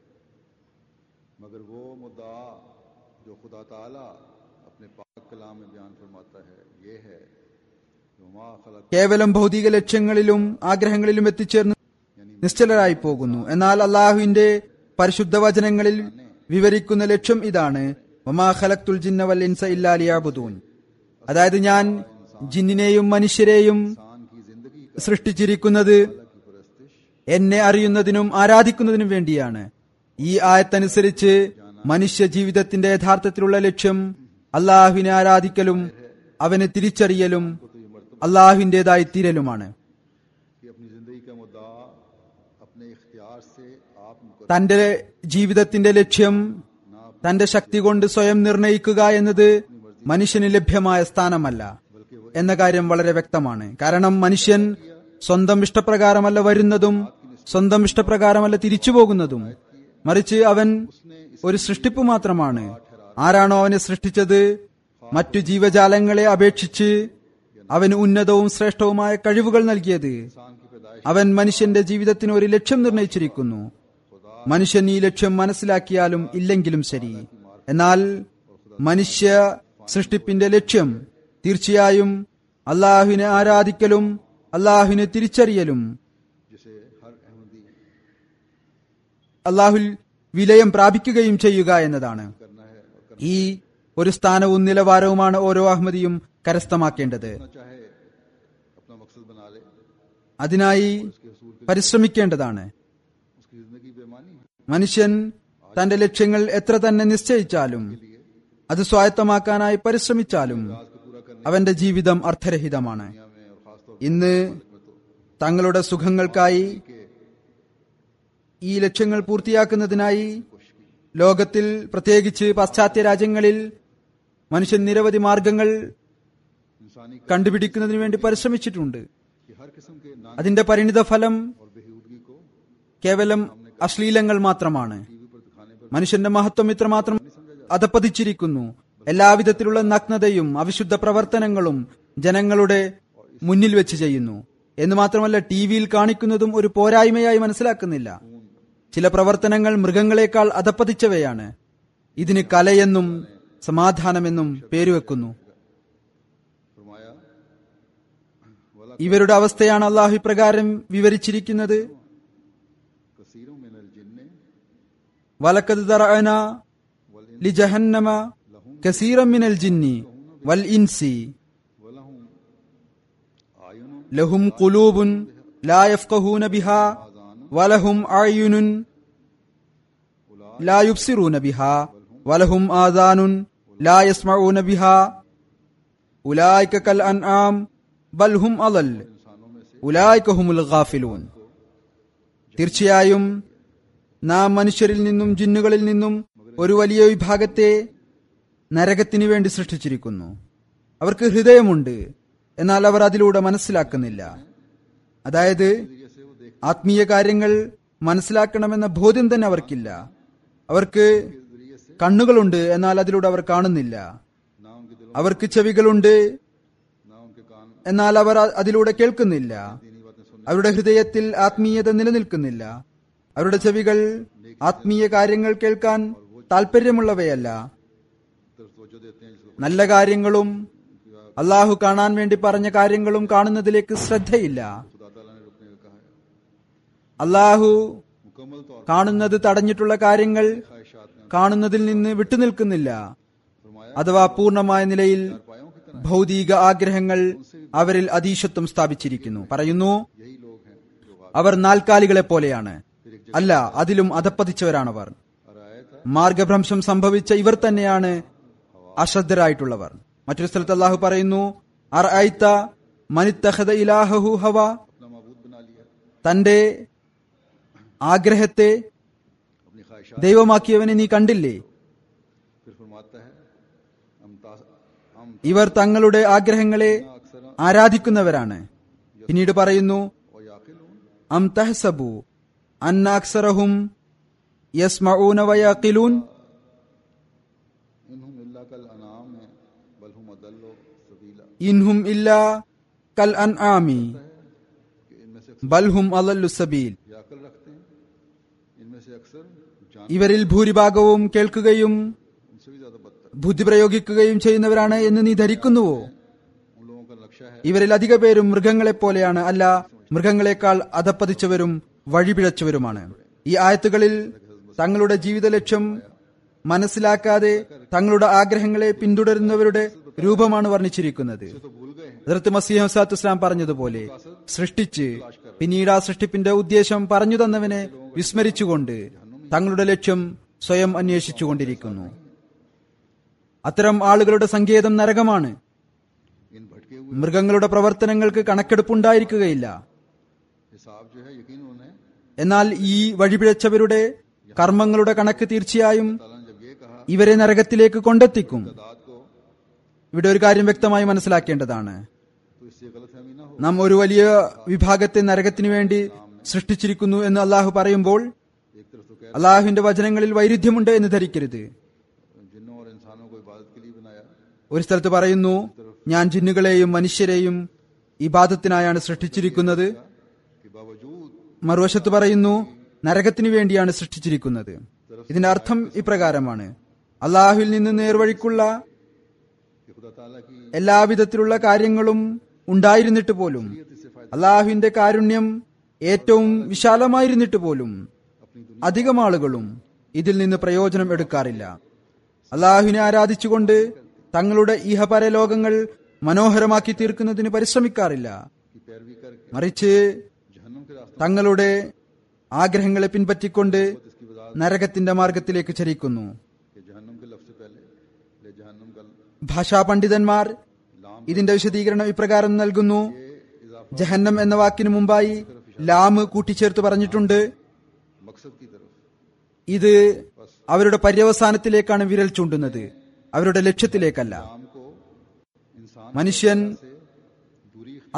Speaker 1: मगर वो मुद्दा जो खुदा ताला अपने पाक कलाम में बयान फरमाता है ये है वमा खलक़,
Speaker 2: കേവലം ഭൗതിക ലക്ഷ്യങ്ങളിലും ആഗ്രഹങ്ങളിലും എത്തിച്ചേർന്ന് നിശ്ചലരായി പോകുന്നു. എന്നാൽ അള്ളാഹുവിന്റെ പരിശുദ്ധ വചനങ്ങളിൽ വിവരിക്കുന്ന ലക്ഷ്യം ഇതാണ്, വമാ ഖലഖ്തുൽ ജിന്ന വൽ ഇൻസ ഇല്ലാ ലിയഅ്ബുദൂൻ. അതായത് ഞാൻ ജിന്നിനെയും മനുഷ്യരെയും
Speaker 1: इंसान की जिंदगी
Speaker 2: സൃഷ്ടിച്ചിരിക്കുന്നത്
Speaker 1: की परस्तिश
Speaker 2: എന്നെ അറിയുന്നതിനും ആരാധിക്കുന്നതിനും വേണ്ടിയാണ്. ഈ ആയത്തനുസരിച്ച് മനുഷ്യ ജീവിതത്തിന്റെ യഥാർത്ഥത്തിലുള്ള ലക്ഷ്യം അള്ളാഹുവിനെ ആരാധിക്കലും അവനെ തിരിച്ചറിയലും അള്ളാഹുവിന്റേതായി തീരലുമാണ്.
Speaker 1: कि अपनी जिंदगी का मुद्दा अपने इख्तियार से आप मुकर्रर
Speaker 2: തന്റെ ജീവിതത്തിന്റെ ലക്ഷ്യം തന്റെ ശക്തി കൊണ്ട് സ്വയം നിർണയിക്കുക എന്നത് മനുഷ്യന് ലഭ്യമായ സ്ഥാനമല്ല എന്ന കാര്യം വളരെ വ്യക്തമാണ്. കാരണം മനുഷ്യൻ സ്വന്തം ഇഷ്ടപ്രകാരമല്ല വരുന്നതും സ്വന്തം ഇഷ്ടപ്രകാരമല്ല തിരിച്ചു പോകുന്നതും, മറിച്ച് അവൻ ഒരു സൃഷ്ടിപ്പ് മാത്രമാണ്. ആരാണോ അവനെ സൃഷ്ടിച്ചത്, മറ്റു ജീവജാലങ്ങളെ അപേക്ഷിച്ച് അവന് ഉന്നതവും ശ്രേഷ്ഠവുമായ കഴിവുകൾ നൽകിയത്, അവൻ മനുഷ്യന്റെ ജീവിതത്തിന് ഒരു ലക്ഷ്യം നിർണയിച്ചിരിക്കുന്നു. മനുഷ്യൻ ഈ ലക്ഷ്യം മനസ്സിലാക്കിയാലും ഇല്ലെങ്കിലും ശരി. എന്നാൽ മനുഷ്യ സൃഷ്ടിപ്പിന്റെ ലക്ഷ്യം തീർച്ചയായും അള്ളാഹുവിനെ ആരാധിക്കലും അള്ളാഹുവിനെ തിരിച്ചറിയലും
Speaker 1: जिसे हर अहमदी
Speaker 2: അള്ളാഹുൽ വിലയം പ്രാപിക്കുകയും ചെയ്യുക എന്നതാണ്. ഈ ഒരു സ്ഥാനവും നിലവാരവുമാണ് ഓരോ അഹമ്മദിയും കരസ്ഥമാക്കേണ്ടത്.
Speaker 1: चाहे अपना मकसद बना ले,
Speaker 2: അതിനായി പരിശ്രമിക്കേണ്ടതാണ്.
Speaker 1: उसकी जिंदगी बेमानी है।
Speaker 2: മനുഷ്യൻ തന്റെ ലക്ഷ്യങ്ങൾ എത്ര തന്നെ നിശ്ചയിച്ചാലും അത് സ്വായത്തമാക്കാനായി പരിശ്രമിച്ചാലും അവന്റെ ജീവിതം അർത്ഥരഹിതമാണ്. ഇന്ന് തങ്ങളുടെ സുഖങ്ങൾക്കായി ഈ ലക്ഷ്യങ്ങൾ പൂർത്തിയാക്കുന്നതിനായി ലോകത്തിൽ പ്രത്യേകിച്ച് പാശ്ചാത്യ രാജ്യങ്ങളിൽ മനുഷ്യൻ നിരവധി മാർഗങ്ങൾ
Speaker 1: इंसानी
Speaker 2: കണ്ടുപിടിക്കുന്നതിന് വേണ്ടി പരിശ്രമിച്ചിട്ടുണ്ട്.
Speaker 1: कि हर किस्म के नान
Speaker 2: അതിന്റെ പരിണിത ഫലം
Speaker 1: और बेहूदगी को
Speaker 2: കേവലം അശ്ലീലങ്ങൾ മാത്രമാണ്.
Speaker 1: टीवी पर दिखाने
Speaker 2: മനുഷ്യന്റെ മഹത്വം ഇത്രമാത്രം അധപ്പതിച്ചിരിക്കുന്നു. എല്ലാവിധത്തിലുള്ള നഗ്നതയും അവിശുദ്ധ പ്രവർത്തനങ്ങളും ജനങ്ങളുടെ മുന്നിൽ വെച്ച് ചെയ്യുന്നു എന്ന് മാത്രമല്ല, ടിവിയിൽ കാണിക്കുന്നതും ഒരു പോരായ്മയായി മനസ്സിലാക്കുന്നില്ല. ചില പ്രവർത്തനങ്ങൾ മൃഗങ്ങളെക്കാൾ അധപ്പതിച്ചവയാണ്. ഇതിന് കലയെന്നും സമാധാനമെന്നും പേരുവെക്കുന്നു. ഇവരുടെ അവസ്ഥയാണ് അള്ളാഹു ഇപ്രകാരം വിവരിച്ചിരിക്കുന്നത്: വലഖദ് ദറഅനാ ലിജഹന്നമ കസീറൻ മിനൽ ജിന്നി വൽ ഇൻസി ലഹും ഖുലൂബുൻ ലാ യഫ്ഖഹൂന ബിഹാ വലഹും അഅ്യുനുൻ ലാ യുബ്സിറൂന ബിഹാ വലഹും ആദാനുൻ ലാ യസ്മഊന ബിഹാ ഉലൈക കൽ അൻആം ബൽ ഹും അളൽ ഉലൈക ഹുമുൽ ഗാഫിലൂൻ. തീർച്ചയായും നാം മനുഷ്യരിൽ നിന്നും ജിന്നുകളിൽ നിന്നും ഒരു വലിയ വിഭാഗത്തെ നരകത്തിനു വേണ്ടി സൃഷ്ടിച്ചിരിക്കുന്നു. അവർക്ക് ഹൃദയമുണ്ട്, എന്നാൽ അവർ അതിലൂടെ മനസ്സിലാക്കുന്നില്ല. അതായത് ആത്മീയ കാര്യങ്ങൾ മനസ്സിലാക്കണമെന്ന ബോധ്യം തന്നെ അവർക്കില്ല. അവർക്ക് കണ്ണുകളുണ്ട്, എന്നാൽ അതിലൂടെ അവർ കാണുന്നില്ല. അവർക്ക് ചെവികളുണ്ട്, എന്നാൽ അവർ അതിലൂടെ കേൾക്കുന്നില്ല. അവരുടെ ഹൃദയത്തിൽ ആത്മീയത നിലനിൽക്കുന്നില്ല. അവരുടെ ചെവികൾ ആത്മീയ കാര്യങ്ങൾ കേൾക്കാൻ താല്പര്യമുള്ളവയല്ല. നല്ല കാര്യങ്ങളും അള്ളാഹു കാണാൻ വേണ്ടി പറഞ്ഞ കാര്യങ്ങളും കാണുന്നതിലേക്ക് ശ്രദ്ധയില്ല. അള്ളാഹു കാണുന്നത് തടഞ്ഞിട്ടുള്ള കാര്യങ്ങൾ കാണുന്നതിൽ നിന്ന് വിട്ടുനിൽക്കുന്നില്ല. അഥവാ പൂർണ്ണമായ നിലയിൽ ഭൗതിക ആഗ്രഹങ്ങൾ അവരിൽ അതീശത്വം സ്ഥാപിച്ചിരിക്കുന്നു. പറയുന്നു, അവർ നാൽക്കാലികളെ പോലെയാണ്. അല്ല, അതിലും അധപ്പതിച്ചവരാണവർ. മാർഗഭ്രംശം സംഭവിച്ച ഇവർ തന്നെയാണ് അശ്രദ്ധരായിട്ടുള്ളവർ. മറ്റൊരു സ്ഥലത്ത് അള്ളാഹു പറയുന്നു, അറഅയ്ത മനിത്തഖദ ഇലാഹഹു ഹവ, തന്റെ ആഗ്രഹത്തെ ദൈവമാക്കിയവനെ നീ കണ്ടില്ലേ? ഇവർ തങ്ങളുടെ ആഗ്രഹങ്ങളെ ആരാധിക്കുന്നവരാണ്. പിന്നീട് പറയുന്നു, അം തഹ്സബു അന്ന അക്സറഹും യസ്മഊന വയഖിലൂൻ ഇൻഹും ഇല്ലാ കൽ അൻആമി ബൽഹും അളല്ലു സബീൽ. ഇവരിൽ ഭൂരിഭാഗവും കേൾക്കുകയും ബുദ്ധി പ്രയോഗിക്കുകയും ചെയ്യുന്നവരാണ് എന്ന് നീ ധരിക്കുന്നുവോ? ഇവരിൽ അധിക പേരും മൃഗങ്ങളെപ്പോലെയാണ്. അല്ല, മൃഗങ്ങളെക്കാൾ അധപ്പതിച്ചവരും വഴിപിഴച്ചവരുമാണ്. ഈ ആയത്തുകളിൽ തങ്ങളുടെ ജീവിത ലക്ഷ്യം മനസ്സിലാക്കാതെ തങ്ങളുടെ ആഗ്രഹങ്ങളെ പിന്തുടരുന്നവരുടെ രൂപമാണ് വർണ്ണിച്ചിരിക്കുന്നത്. ഹദ്റത്ത് മസീഹ് മൗഊദ് ഇസ്ലാം പറഞ്ഞതുപോലെ, സൃഷ്ടിച്ച് പിന്നീട് ആ സൃഷ്ടിപ്പിന്റെ ഉദ്ദേശം പറഞ്ഞു തന്നവനെ വിസ്മരിച്ചുകൊണ്ട് തങ്ങളുടെ ലക്ഷ്യം സ്വയം അന്വേഷിച്ചുകൊണ്ടിരിക്കുന്നു. അത്തരം ആളുകളുടെ സങ്കേതം നരകമാണ്. മൃഗങ്ങളുടെ പ്രവർത്തനങ്ങൾക്ക് കണക്കെടുപ്പുണ്ടായിരിക്കുകയില്ല. എന്നാൽ ഈ വഴിപിഴച്ചവരുടെ കർമ്മങ്ങളുടെ കണക്ക് തീർച്ചയായും ഇവരെ നരകത്തിലേക്ക് കൊണ്ടെത്തിക്കും. ഇവിടെ ഒരു കാര്യം വ്യക്തമായി മനസ്സിലാക്കേണ്ടതാണ്. നാം ഒരു വലിയ വിഭാഗത്തെ നരകത്തിനു വേണ്ടി സൃഷ്ടിച്ചിരിക്കുന്നു എന്ന് അള്ളാഹു പറയുമ്പോൾ അള്ളാഹുവിന്റെ വചനങ്ങളിൽ വൈരുദ്ധ്യമുണ്ട് എന്ന് ധരിക്കരുത്. ഒരു സ്ഥലത്ത് പറയുന്നു, ഞാൻ ജിന്നുകളെയും മനുഷ്യരെയും ഇബാദത്തിനായാണ് സൃഷ്ടിച്ചിരിക്കുന്നത്. മറുവശത്ത് പറയുന്നു, നരകത്തിനു വേണ്ടിയാണ് സൃഷ്ടിച്ചിരിക്കുന്നത്. ഇതിന്റെ അർത്ഥം ഇപ്രകാരമാണ്: അള്ളാഹുവിൽ നിന്ന് നേർവഴിക്കുള്ള എല്ലാവിധത്തിലുള്ള കാര്യങ്ങളും ഉണ്ടായിരുന്നിട്ട് പോലും, അള്ളാഹുവിന്റെ കാരുണ്യം ഏറ്റവും വിശാലമായിരുന്നിട്ട് പോലും അധികം ആളുകളും ഇതിൽ നിന്ന് പ്രയോജനം എടുക്കാറില്ല. അള്ളാഹുവിനെ ആരാധിച്ചുകൊണ്ട് തങ്ങളുടെ ഇഹപരലോകങ്ങൾ മനോഹരമാക്കി തീർക്കുന്നതിന് പരിശ്രമിക്കാറില്ല. മറിച്ച് തങ്ങളുടെ ആഗ്രഹങ്ങളെ പിൻപറ്റിക്കൊണ്ട് നരകത്തിന്റെ മാർഗത്തിലേക്ക് ചരിക്കുന്നു. ഭാഷാ പണ്ഡിതന്മാർ ഇതിന്റെ വിശദീകരണം ഇപ്രകാരം നൽകുന്നു: ജഹന്നം എന്ന വാക്കിന് മുമ്പായി ലാമ് കൂട്ടിച്ചേർത്ത് പറഞ്ഞിട്ടുണ്ട്. ഇത് അവരുടെ പര്യവസാനത്തിലേക്കാണ് വിരൽ ചൂണ്ടുന്നത്, അവരുടെ ലക്ഷ്യത്തിലേക്കല്ല. മനുഷ്യൻ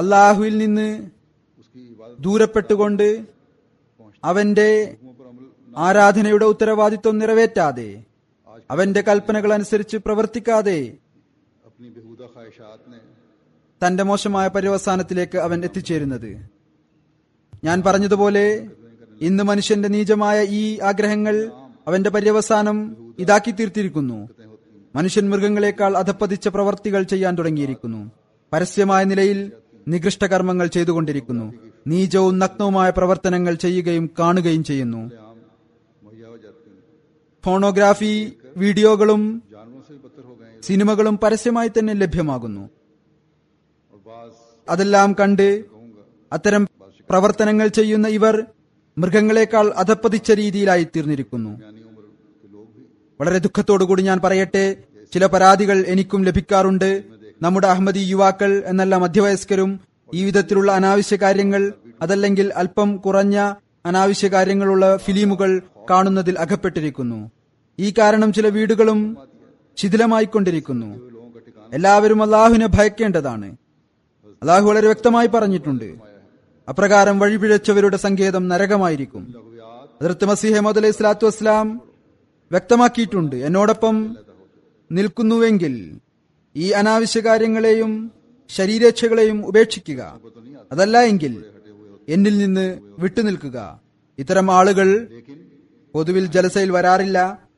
Speaker 2: അള്ളാഹുവിൽ നിന്ന് ദൂരപ്പെട്ടുകൊണ്ട് അവന്റെ ആരാധനയുടെ ഉത്തരവാദിത്വം നിറവേറ്റാതെ, അവന്റെ കൽപ്പനകൾ അനുസരിച്ച് പ്രവർത്തിക്കാതെ
Speaker 1: अपनी बेहुदा ख्वाहिशात ने
Speaker 2: തന്റെ മോശമായ പര്യവസാനത്തിലേക്ക് അവൻ എത്തിച്ചേരുന്നത്. ഞാൻ പറഞ്ഞതുപോലെ ഇന്ന് മനുഷ്യന്റെ നീചമായ ഈ ആഗ്രഹങ്ങൾ അവന്റെ പര്യവസാനം ഇതാക്കി തീർത്തിരിക്കുന്നു. മനുഷ്യൻ മൃഗങ്ങളെക്കാൾ അധപ്പതിച്ച പ്രവർത്തികൾ ചെയ്യാൻ തുടങ്ങിയിരിക്കുന്നു. പരസ്യമായ നിലയിൽ നികൃഷ്ട കർമ്മങ്ങൾ ചെയ്തുകൊണ്ടിരിക്കുന്നു. നീചവും നഗ്നവുമായ പ്രവർത്തനങ്ങൾ ചെയ്യുകയും കാണുകയും ചെയ്യുന്നു.
Speaker 1: आम मुहैया हो जाती हैं,
Speaker 2: ഫോണോഗ്രാഫി വീഡിയോകളും
Speaker 1: जानवरों से भी बदतर हो गए हैं
Speaker 2: സിനിമകളും പരസ്യമായി തന്നെ ലഭ്യമാകുന്നു.
Speaker 1: और बाज
Speaker 2: അതെല്ലാം കണ്ട്
Speaker 1: कहूंगा
Speaker 2: അത്തരം പ്രവർത്തനങ്ങൾ ചെയ്യുന്ന ഇവർ മൃഗങ്ങളെക്കാൾ അധപ്പതിച്ച രീതിയിലായി തീർന്നിരിക്കുന്നു.
Speaker 1: ज्ञानी उम्र के लोग भी
Speaker 2: വളരെ ദുഃഖത്തോടുകൂടി ഞാൻ പറയട്ടെ, ചില പരാതികൾ എനിക്കും ലഭിക്കാറുണ്ട്. നമ്മുടെ അഹമ്മദി യുവാക്കൾ എന്നല്ല മധ്യവയസ്കരും ഈ വിധത്തിലുള്ള അനാവശ്യ കാര്യങ്ങൾ, അതല്ലെങ്കിൽ അല്പം കുറഞ്ഞ അനാവശ്യ കാര്യങ്ങളുള്ള ഫിലിമുകൾ കാണുന്നതിൽ അകപ്പെട്ടിരിക്കുന്നു. ഈ കാരണം ചില വീടുകളും ശിഥിലമായിക്കൊണ്ടിരിക്കുന്നു. എല്ലാവരും അള്ളാഹുവിനെ ഭയക്കേണ്ടതാണ്. അള്ളാഹു വളരെ വ്യക്തമായി പറഞ്ഞിട്ടുണ്ട്, അപ്രകാരം വഴിപിഴച്ചവരുടെ സങ്കേതം നരകമായിരിക്കും. ഹദ്റത്ത് മസീഹ് മൗഊദ് അലൈഹി സ്വലാത്തു വസ്സലാം വ്യക്തമാക്കിയിട്ടുണ്ട്, എന്നോടൊപ്പം നിൽക്കുന്നുവെങ്കിൽ ഈ അനാവശ്യ കാര്യങ്ങളെയും ശരീരേച്ഛകളെയും ഉപേക്ഷിക്കുക, അതല്ല എങ്കിൽ എന്നിൽ നിന്ന് വിട്ടുനിൽക്കുക. ഇത്തരം ആളുകൾ പൊതുവിൽ ജലസയിൽ വരാറില്ല,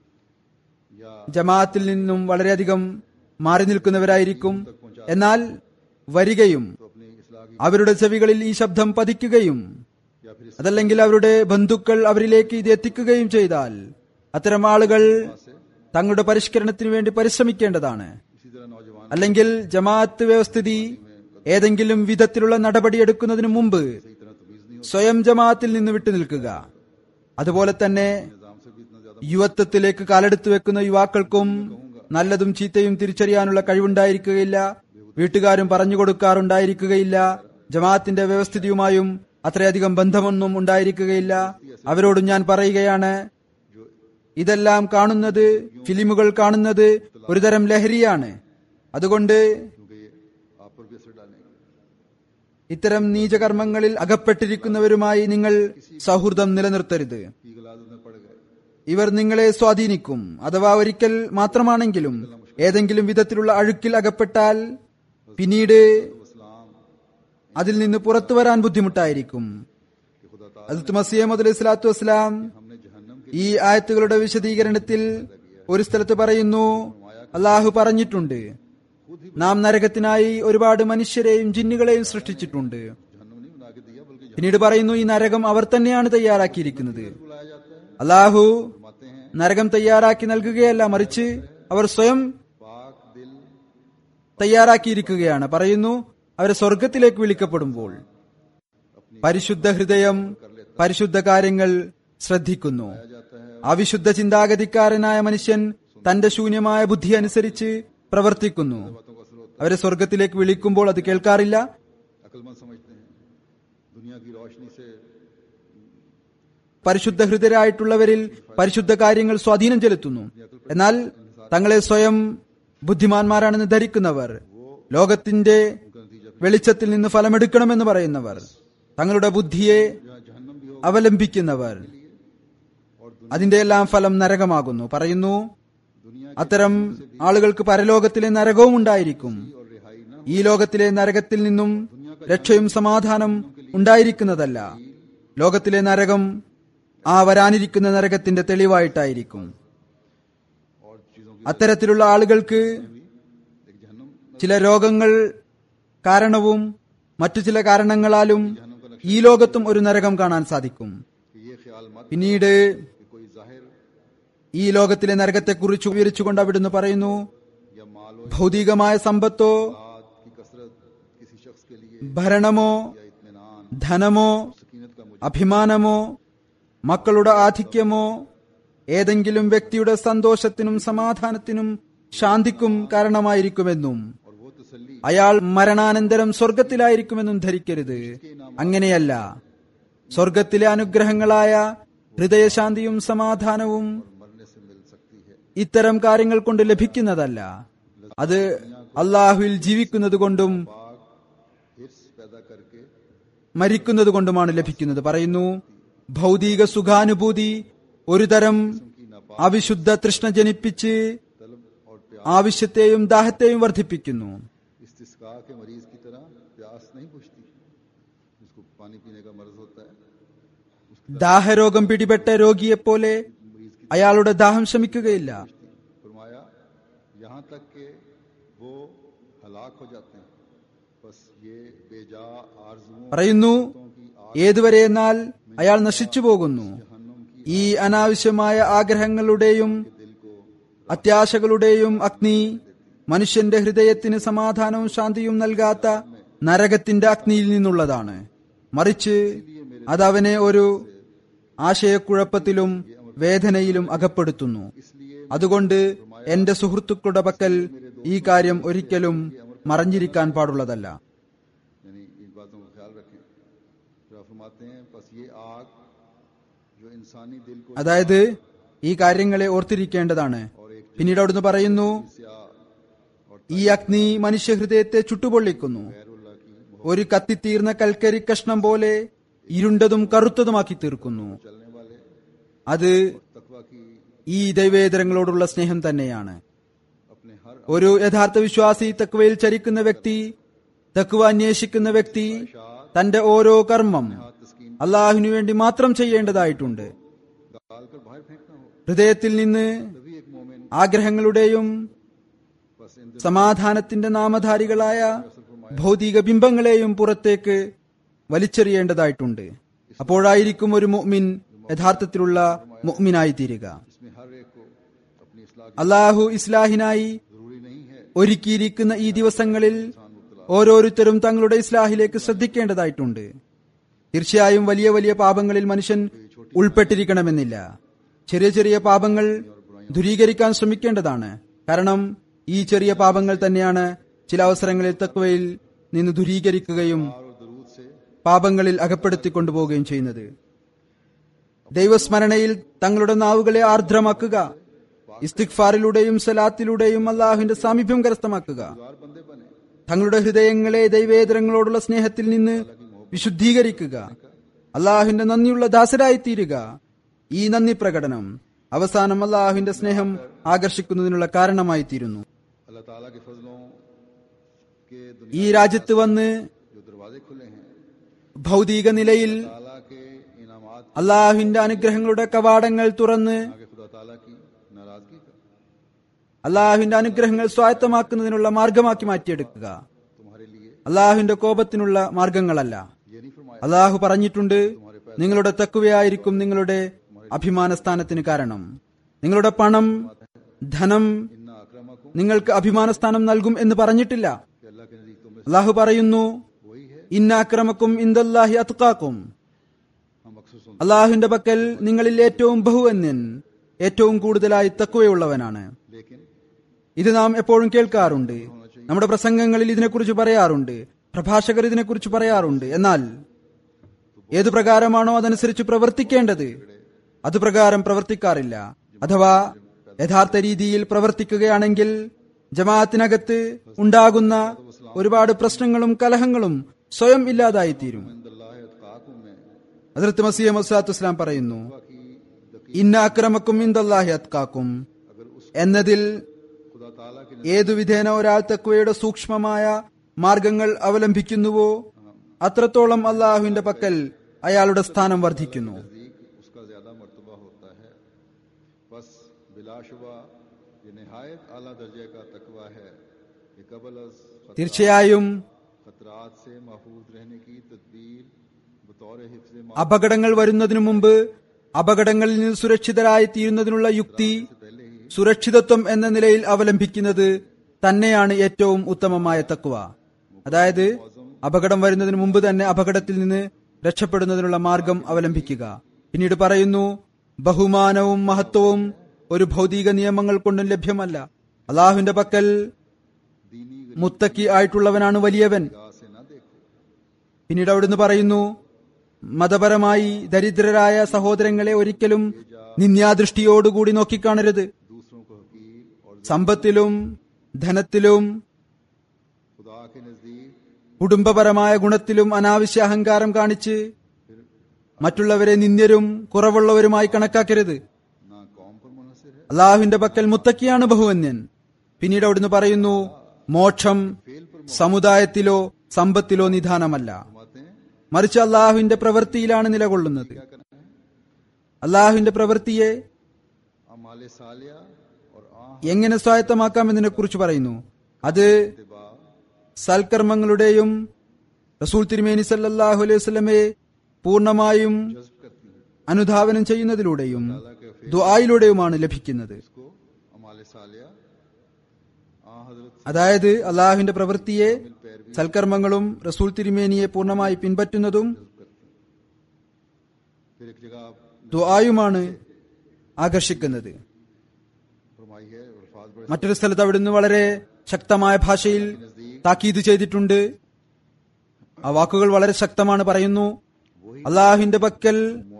Speaker 2: ജമാഅത്തിൽ നിന്നും വളരെയധികം മാറി നിൽക്കുന്നവരായിരിക്കും. എന്നാൽ വരികയും അവരുടെ ചെവികളിൽ ഈ ശബ്ദം പതിക്കുകയും അതല്ലെങ്കിൽ അവരുടെ ബന്ധുക്കൾ അവരിലേക്ക് ഇത് എത്തിക്കുകയും ചെയ്താൽ അത്തരം ആളുകൾ തങ്ങളുടെ പരിഷ്കരണത്തിന് വേണ്ടി പരിശ്രമിക്കേണ്ടതാണ്. അല്ലെങ്കിൽ ജമാഅത്ത് വ്യവസ്ഥിതി ഏതെങ്കിലും വിധത്തിലുള്ള നടപടിയെടുക്കുന്നതിന് മുമ്പ് സ്വയം ജമാഅത്തിൽ നിന്ന് വിട്ടുനിൽക്കുക. അതുപോലെ തന്നെ യുവത്വത്തിലേക്ക് കാലെടുത്തു വെക്കുന്ന യുവാക്കൾക്കും നല്ലതും ചീത്തയും തിരിച്ചറിയാനുള്ള കഴിവുണ്ടായിരിക്കുകയില്ല, വീട്ടുകാരും പറഞ്ഞു കൊടുക്കാറുണ്ടായിരിക്കുകയില്ല, ജമാഅത്തിന്റെ വ്യവസ്ഥിതിയുമായും അത്രയധികം ബന്ധമൊന്നും ഉണ്ടായിരിക്കുകയില്ല. അവരോടും ഞാൻ പറയുകയാണ്, ഇതെല്ലാം കാണുന്നത്, ഫിലിമുകൾ കാണുന്നത് ഒരുതരം ലഹരിയാണ്. അതുകൊണ്ട്
Speaker 1: आप पर भी असर डालेंगे।
Speaker 2: ഇത്തരം നീചകർമ്മങ്ങളിൽ അകപ്പെട്ടിരിക്കുന്നവരുമായി നിങ്ങൾ സൗഹൃദം നിലനിർത്തരുത്.
Speaker 1: की गलादत में पड़ गए
Speaker 2: ഇവർ നിങ്ങളെ സ്വാധീനിക്കും. അഥവാ ഒരിക്കൽ മാത്രമാണെങ്കിലും ഏതെങ്കിലും വിധത്തിലുള്ള അഴുക്കിൽ അകപ്പെട്ടാൽ പിന്നീട് അതിൽ നിന്ന് പുറത്തു വരാൻ ബുദ്ധിമുട്ടായിരിക്കും. ഹദ്റത്ത് മസീഹ് മൗഊദ് അലൈഹി സ്വലാത്തു വസ്സലാം ഈ ആയത്തുകളുടെ വിശദീകരണത്തിൽ ഒരു സ്ഥലത്ത് പറയുന്നു, അള്ളാഹു പറഞ്ഞിട്ടുണ്ട്, നാം നരകത്തിനായി ഒരുപാട് മനുഷ്യരെയും ജിന്നുകളെയും സൃഷ്ടിച്ചിട്ടുണ്ട്. പിന്നീട് പറയുന്നു, ഈ നരകം അവർ തന്നെയാണ് തയ്യാറാക്കിയിരിക്കുന്നത്. അള്ളാഹു നരകം തയ്യാറാക്കി നൽകുകയല്ല, മറിച്ച് അവർ സ്വയം തയ്യാറാക്കിയിരിക്കുകയാണ്. പറയുന്നു, അവരെ സ്വർഗത്തിലേക്ക് വിളിക്കപ്പെടുമ്പോൾ പരിശുദ്ധ ഹൃദയം പരിശുദ്ധ കാര്യങ്ങൾ ശ്രദ്ധിക്കുന്നു. അവിശുദ്ധ ചിന്താഗതിക്കാരനായ മനുഷ്യൻ തന്റെ ശൂന്യമായ ബുദ്ധി അനുസരിച്ച് പ്രവർത്തിക്കുന്നു. അവരെ സ്വർഗത്തിലേക്ക് വിളിക്കുമ്പോൾ അത് കേൾക്കാറില്ല.
Speaker 1: अक्लमंद समझते हैं दुनिया की रोशनी से
Speaker 2: പരിശുദ്ധ ഹൃദയരായിട്ടുള്ളവരിൽ പരിശുദ്ധ കാര്യങ്ങൾ സ്വാധീനം ചെലുത്തുന്നു. എന്നാൽ തങ്ങളെ സ്വയം ബുദ്ധിമാന്മാരാണെന്ന് ധരിക്കുന്നവർ, ലോകത്തിന്റെ വെളിച്ചത്തിൽ നിന്ന് ഫലമെടുക്കണമെന്ന് പറയുന്നവർ, തങ്ങളുടെ ബുദ്ധിയെ അവലംബിക്കുന്നവർ, അതിന്റെ എല്ലാം ഫലം നരകമാകുന്നു. പറയുന്നു, അത്തരം ആളുകൾക്ക് പരലോകത്തിലെ നരകവും ഉണ്ടായിരിക്കും. ഈ ലോകത്തിലെ നരകത്തിൽ നിന്നും രക്ഷയും സമാധാനം ഉണ്ടായിരിക്കുന്നതല്ല. ലോകത്തിലെ നരകം ആ വരാനിരിക്കുന്ന നരകത്തിന്റെ തെളിവായിട്ടായിരിക്കും. അത്തരത്തിലുള്ള ആളുകൾക്ക് ചില രോഗങ്ങൾ കാരണവും മറ്റു ചില കാരണങ്ങളാലും ഈ ലോകത്തും ഒരു നരകം കാണാൻ സാധിക്കും. പിന്നീട് ഈ ലോകത്തിലെ നരകത്തെക്കുറിച്ച് വിവരിച്ചുകൊണ്ട് അവിടുന്ന് പറയുന്നു, ഭൗതികമായ സമ്പത്തോ ഭരണമോ ധനമോ അഭിമാനമോ മക്കളുടെ ആധിക്യമോ ഏതെങ്കിലും വ്യക്തിയുടെ സന്തോഷത്തിനും സമാധാനത്തിനും ശാന്തിക്കും കാരണമായിരിക്കുമെന്നും അയാൾ മരണാനന്തരം സ്വർഗത്തിലായിരിക്കുമെന്നും ധരിക്കരുത്. അങ്ങനെയല്ല. സ്വർഗത്തിലെ അനുഗ്രഹങ്ങളായ ഹൃദയശാന്തിയും സമാധാനവും ഇത്തരം കാര്യങ്ങൾ കൊണ്ട് ലഭിക്കുന്നതല്ല. അത് അള്ളാഹുവിൽ ജീവിക്കുന്നത് കൊണ്ടും മരിക്കുന്നത് കൊണ്ടുമാണ് ലഭിക്കുന്നത്. പറയുന്നു, ഭൗതിക സുഖാനുഭൂതി ഒരു തരം അവിശുദ്ധ തൃഷ്ണ ജനിപ്പിച്ച്
Speaker 1: तलब और प्यास
Speaker 2: ആവശ്യത്തെയും ദാഹത്തെയും വർദ്ധിപ്പിക്കുന്നു.
Speaker 1: इस्तिस्का के मरीज की तरह प्यास नहीं बुझती, जिसको पानी पीने का मर्ज होता है।
Speaker 2: ദാഹരോഗം പിടിപെട്ട രോഗിയെപ്പോലെ അയാളുടെ ദാഹം ശമിക്കുകയില്ല.
Speaker 1: फरमाया यहाँ तक कि वो हलाक हो जाते हैं। बस ये बेजा आरज़ुओं
Speaker 2: പറയുന്നു, ഏതുവരെ എന്നാൽ അയാൾ നശിച്ചു പോകുന്നു. ഈ അനാവശ്യമായ ആഗ്രഹങ്ങളുടെയും അത്യാശകളുടെയും അഗ്നി മനുഷ്യന്റെ ഹൃദയത്തിന് സമാധാനവും ശാന്തിയും നൽകാത്ത നരകത്തിന്റെ അഗ്നിയിൽ നിന്നുള്ളതാണ്. മറിച്ച് അതവനെ ഒരു ആശയക്കുഴപ്പത്തിലും വേദനയിലും അകപ്പെടുത്തുന്നു. അതുകൊണ്ട് എന്റെ സുഹൃത്തുക്കളുടെ പക്കൽ ഈ കാര്യം ഒരിക്കലും മറഞ്ഞിരിക്കാൻ പാടുള്ളതല്ല.
Speaker 1: यानी इन बातों का ख्याल रखें। फिर आप फरमाते हैं बस ये आग जो इंसानी दिल को
Speaker 2: അതായത് ഈ കാര്യങ്ങളെ ഓർത്തിരിക്കേണ്ടതാണ്. പിന്നീട് അവിടുന്ന് പറയുന്നു, ഈ അഗ്നി മനുഷ്യഹൃദയത്തെ ചുട്ടുപൊള്ളിക്കുന്നു. ഒരു കത്തിത്തീർന്ന കൽക്കരി കഷ്ണം പോലെ ഇരുണ്ടതും കറുത്തതുമാക്കി തീർക്കുന്നു. അത്
Speaker 1: तकवा की
Speaker 2: ഈ ദൈവേതരങ്ങളോടുള്ള സ്നേഹം തന്നെയാണ്.
Speaker 1: अपने हर
Speaker 2: ഒരു യഥാർത്ഥ വിശ്വാസി തക്വയിൽ ചരിക്കുന്ന വ്യക്തി, തക്വ അന്വേഷിക്കുന്ന വ്യക്തി തന്റെ ഓരോ കർമ്മം അള്ളാഹുവിനു വേണ്ടി മാത്രം ചെയ്യേണ്ടതായിട്ടുണ്ട്.
Speaker 1: डाल कर बाहर फेंकना हो,
Speaker 2: ഹൃദയത്തിൽ നിന്ന്
Speaker 1: तभी एक मोमिन
Speaker 2: ആഗ്രഹങ്ങളുടെയും
Speaker 1: बस इन
Speaker 2: സമാധാനത്തിന്റെ നാമധാരികളായ ഭൗതിക ബിംബങ്ങളെയും പുറത്തേക്ക് വലിച്ചെറിയേണ്ടതായിട്ടുണ്ട്. അപ്പോഴായിരിക്കും ഒരു മുഅ്മിൻ യഥാർത്ഥത്തിലുള്ള മുഅ്മിനായി തീരുക.
Speaker 1: इसमें हर एक को अपनी इस्लाह
Speaker 2: അള്ളാഹു ഇസ്ലാഹിനായി
Speaker 1: जरूरी नहीं है।
Speaker 2: ഒരുക്കിയിരിക്കുന്ന ഈ ദിവസങ്ങളിൽ ഓരോരുത്തരും തങ്ങളുടെ ഇസ്ലാഹിലേക്ക് ശ്രദ്ധിക്കേണ്ടതായിട്ടുണ്ട്. തീർച്ചയായും വലിയ വലിയ പാപങ്ങളിൽ മനുഷ്യൻ ഉൾപ്പെട്ടിരിക്കണമെന്നില്ല. ചെറിയ ചെറിയ പാപങ്ങൾ ദൂരീകരിക്കാൻ ശ്രമിക്കേണ്ടതാണ്. കാരണം ഈ ചെറിയ പാപങ്ങൾ തന്നെയാണ് ചില അവസരങ്ങളിൽ തക്വയിൽ നിന്ന് ദൂരീകരിക്കുകയും പാപങ്ങളിൽ അകപ്പെടുത്തിക്കൊണ്ടുപോവുകയും ചെയ്യുന്നത്. ദൈവസ്മരണയിൽ തങ്ങളുടെ നാവുകളെ ആർദ്രമാക്കുക, ഇസ്തിഗ്ഫാറിലൂടെയും സലാത്തിലൂടെയും അള്ളാഹുവിന്റെ സാമീപ്യം കരസ്ഥമാക്കുക, തങ്ങളുടെ ഹൃദയങ്ങളെ ദൈവേതരങ്ങളോടുള്ള സ്നേഹത്തിൽ നിന്ന് വിശുദ്ധീകരിക്കുക, അള്ളാഹുവിന്റെ നന്ദിയുള്ള ദാസരായിത്തീരുക. ഈ നന്ദി പ്രകടനം അവസാനം അള്ളാഹുവിന്റെ സ്നേഹം ആകർഷിക്കുന്നതിനുള്ള കാരണമായി തീരുന്നു.
Speaker 1: अल्लाह ताला के फजलों के
Speaker 2: ഈ രാജ്യത്ത് വന്ന്
Speaker 1: जो दरवाजे खुले हैं,
Speaker 2: ഭൗതിക നിലയിൽ
Speaker 1: ताला के इनामात
Speaker 2: അള്ളാഹുവിന്റെ അനുഗ്രഹങ്ങളുടെ കവാടങ്ങൾ തുറന്ന്
Speaker 1: आगे खुदा ताला की नाराजगी का
Speaker 2: അള്ളാഹുവിന്റെ അനുഗ്രഹങ്ങൾ സ്വായത്തമാക്കുന്നതിനുള്ള മാർഗമാക്കി മാറ്റിയെടുക്കുക,
Speaker 1: तुम्हारे लिए
Speaker 2: അള്ളാഹുവിന്റെ കോപത്തിനുള്ള മാർഗങ്ങളല്ല.
Speaker 1: ये नहीं फरमाया
Speaker 2: അള്ളാഹു പറഞ്ഞിട്ടുണ്ട്, നിങ്ങളുടെ തഖ്വയായിരിക്കും നിങ്ങളുടെ അഭിമാനസ്ഥാനത്തിന് കാരണം. നിങ്ങളുടെ പണം, ധനം
Speaker 1: इन्ना अक्रमकुम
Speaker 2: നിങ്ങൾക്ക് അഭിമാനസ്ഥാനം നൽകും എന്ന് പറഞ്ഞിട്ടില്ല.
Speaker 1: कि अल्लाह के नजदीक तुम्हें
Speaker 2: അള്ളാഹു പറയുന്നു,
Speaker 1: वही है।
Speaker 2: ഇന്ന അക്രമക്കും ഇന്ദല്ലാഹി അത്ഖാക്കും.
Speaker 1: हम अक्सर सुनते
Speaker 2: അള്ളാഹുവിന്റെ പക്കൽ നിങ്ങളിൽ ഏറ്റവും ബഹുവന്യൻ, ഏറ്റവും കൂടുതലായി തഖ്വയുള്ളവനാണ്.
Speaker 1: लेकिन
Speaker 2: ഇത് നാം എപ്പോഴും കേൾക്കാറുണ്ട്. നമ്മുടെ പ്രസംഗങ്ങളിൽ ഇതിനെക്കുറിച്ച് പറയാറുണ്ട്, പ്രഭാഷകർ ഇതിനെക്കുറിച്ച് പറയാറുണ്ട്. എന്നാൽ ഏതു പ്രകാരമാണോ അതനുസരിച്ച് പ്രവർത്തിക്കേണ്ടത് അതുപ്രകാരം പ്രവർത്തിക്കാറില്ല. അഥവാ യഥാർത്ഥ രീതിയിൽ പ്രവർത്തിക്കുകയാണെങ്കിൽ ജമാഅത്തിനകത്ത് ഉണ്ടാകുന്ന ഒരുപാട് പ്രശ്നങ്ങളും കലഹങ്ങളും സ്വയം ഇല്ലാതായിത്തീരും.
Speaker 1: इंदल्लाह अत्काकुम में
Speaker 2: ഹദ്റത്ത് മസീഹ് മൗഊദ് ഇസ്ലാം പറയുന്നു, ഇന്ന അക്രമക്കും ഇന്ദല്ലാഹി അത്കാക്കും എന്നതിൽ
Speaker 1: खुदा ताला के
Speaker 2: ഏതു വിധേന ഒരാൾ തഖ്വയുടെ സൂക്ഷ്മമായ മാർഗങ്ങൾ അവലംബിക്കുന്നുവോ അത്രത്തോളം അള്ളാഹുവിന്റെ പക്കൽ അയാളുടെ സ്ഥാനം വർദ്ധിക്കുന്നു.
Speaker 1: नजदीक उसका ज्यादा मर्तबा होता है। बस बिलाशुबा ये निहायत आला दर्जे का तकवा है। ये कबल अज़
Speaker 2: തീർച്ചയായും
Speaker 1: खतरात से महफूज रहने की तदबीर बतौर हिफ्ज़े मा
Speaker 2: അപകടങ്ങൾ വരുന്നതിനു മുമ്പ് അപകടങ്ങളിൽ നിന്ന് സുരക്ഷിതരായി തീരുന്നതിനുള്ള യുക്തി, സുരക്ഷിതത്വം എന്ന നിലയിൽ അവലംബിക്കുന്നത് തന്നെയാണ് ഏറ്റവും ഉത്തമമായ തഖ്വ. അതായത് അപകടം വരുന്നതിന് മുമ്പ് തന്നെ അപകടത്തിൽ നിന്ന് രക്ഷപ്പെടുന്നതിനുള്ള മാർഗം അവലംബിക്കുക. പിന്നീട് പറയുന്നു, ബഹുമാനവും മഹത്വവും ഒരു ഭൗതിക നിയമങ്ങൾ കൊണ്ടും ലഭ്യമല്ല. അള്ളാഹുവിന്റെ പക്കൽ മുത്തക്കി ആയിട്ടുള്ളവനാണ് വലിയവൻ.
Speaker 1: से न देखो।
Speaker 2: പിന്നീട് അവിടുന്ന് പറയുന്നു, മതപരമായി ദരിദ്രരായ സഹോദരങ്ങളെ ഒരിക്കലും നിന്യാദൃഷ്ടിയോടുകൂടി നോക്കിക്കാണരുത്.
Speaker 1: दूसरों को हकीर और
Speaker 2: സമ്പത്തിലും ധനത്തിലും
Speaker 1: खुदा के नजदीक
Speaker 2: കുടുംബപരമായ ഗുണത്തിലും അനാവശ്യ അഹങ്കാരം കാണിച്ച് മറ്റുള്ളവരെ നിന്ദ്യരും കുറവുള്ളവരുമായി കണക്കാക്കരുത്. അള്ളാഹുവിന്റെ പക്കൽ മുത്തക്കിയാണ് ബഹുവന്യൻ. പിന്നീട് അവിടുന്ന് പറയുന്നു, മോക്ഷം സമുദായത്തിലോ സമ്പത്തിലോ നിദാനമല്ല, മറിച്ച് അള്ളാഹുവിന്റെ പ്രവൃത്തിയിലാണ് നിലകൊള്ളുന്നത്. അള്ളാഹുവിന്റെ പ്രവൃത്തിയെ എങ്ങനെ സ്വായത്തമാക്കാമെന്നതിനെ കുറിച്ച് പറയുന്നു. അത് സൽക്കർമ്മങ്ങളുടെയും റസൂൽ തിരുമേനി സല്ലല്ലാഹു അലൈഹി വസല്ലമയെ പൂർണ്ണമായും അനുധാവനം ചെയ്യുന്നതിലൂടെയും ദുആയിലൂടെയുമാണ് ലഭിക്കുന്നത്. അതായത് അള്ളാഹുവിന്റെ പ്രവൃത്തിയെ, സൽക്കർമ്മങ്ങളും റസൂൽ തിരുമേനിയെ പൂർണ്ണമായി പിൻപറ്റുന്നതും ദുആയുമാണ് ആകർഷിക്കുന്നത്. മറ്റൊരു സ്ഥലത്ത് അവിടുന്ന് വളരെ ശക്തമായ ഭാഷയിൽ താക്കീത് ചെയ്തിട്ടുണ്ട്. ആ വാക്കുകൾ വളരെ ശക്തമാണ്. പറയുന്നു, അള്ളാഹുവിന്റെ പക്കൽ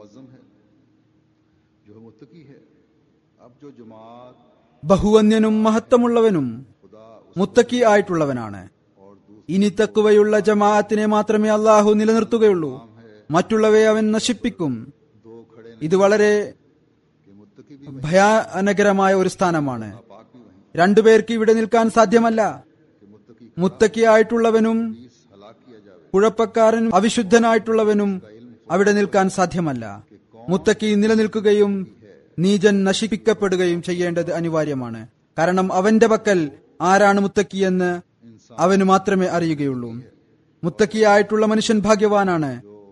Speaker 2: ബഹുവന്യനും മഹത്വമുള്ളവനും മുത്തക്കി ആയിട്ടുള്ളവനാണ്. ഇനി തക്കുവയുള്ള ജമാഅത്തിനെ മാത്രമേ അള്ളാഹു നിലനിർത്തുകയുള്ളൂ, മറ്റുള്ളവയെ അവൻ നശിപ്പിക്കും. ഇത് വളരെ ഭയാനകരമായ ഒരു സ്ഥാനമാണ്. രണ്ടുപേർക്ക് ഇവിടെ നിൽക്കാൻ സാധ്യമല്ല. മുത്തക്കിയായിട്ടുള്ളവനും കുഴപ്പക്കാരനും അവിശുദ്ധനായിട്ടുള്ളവനും അവിടെ നിൽക്കാൻ സാധ്യമല്ല. മുത്തക്കി നിലനിൽക്കുകയും നീചൻ നശിപ്പിക്കപ്പെടുകയും ചെയ്യേണ്ടത് അനിവാര്യമാണ്. കാരണം അവന്റെ പക്കൽ ആരാണ് മുത്തക്കിയെന്ന് അവന് മാത്രമേ അറിയുകയുള്ളൂ. മുത്തക്കിയായിട്ടുള്ള മനുഷ്യൻ ഭാഗ്യവാനാണ്.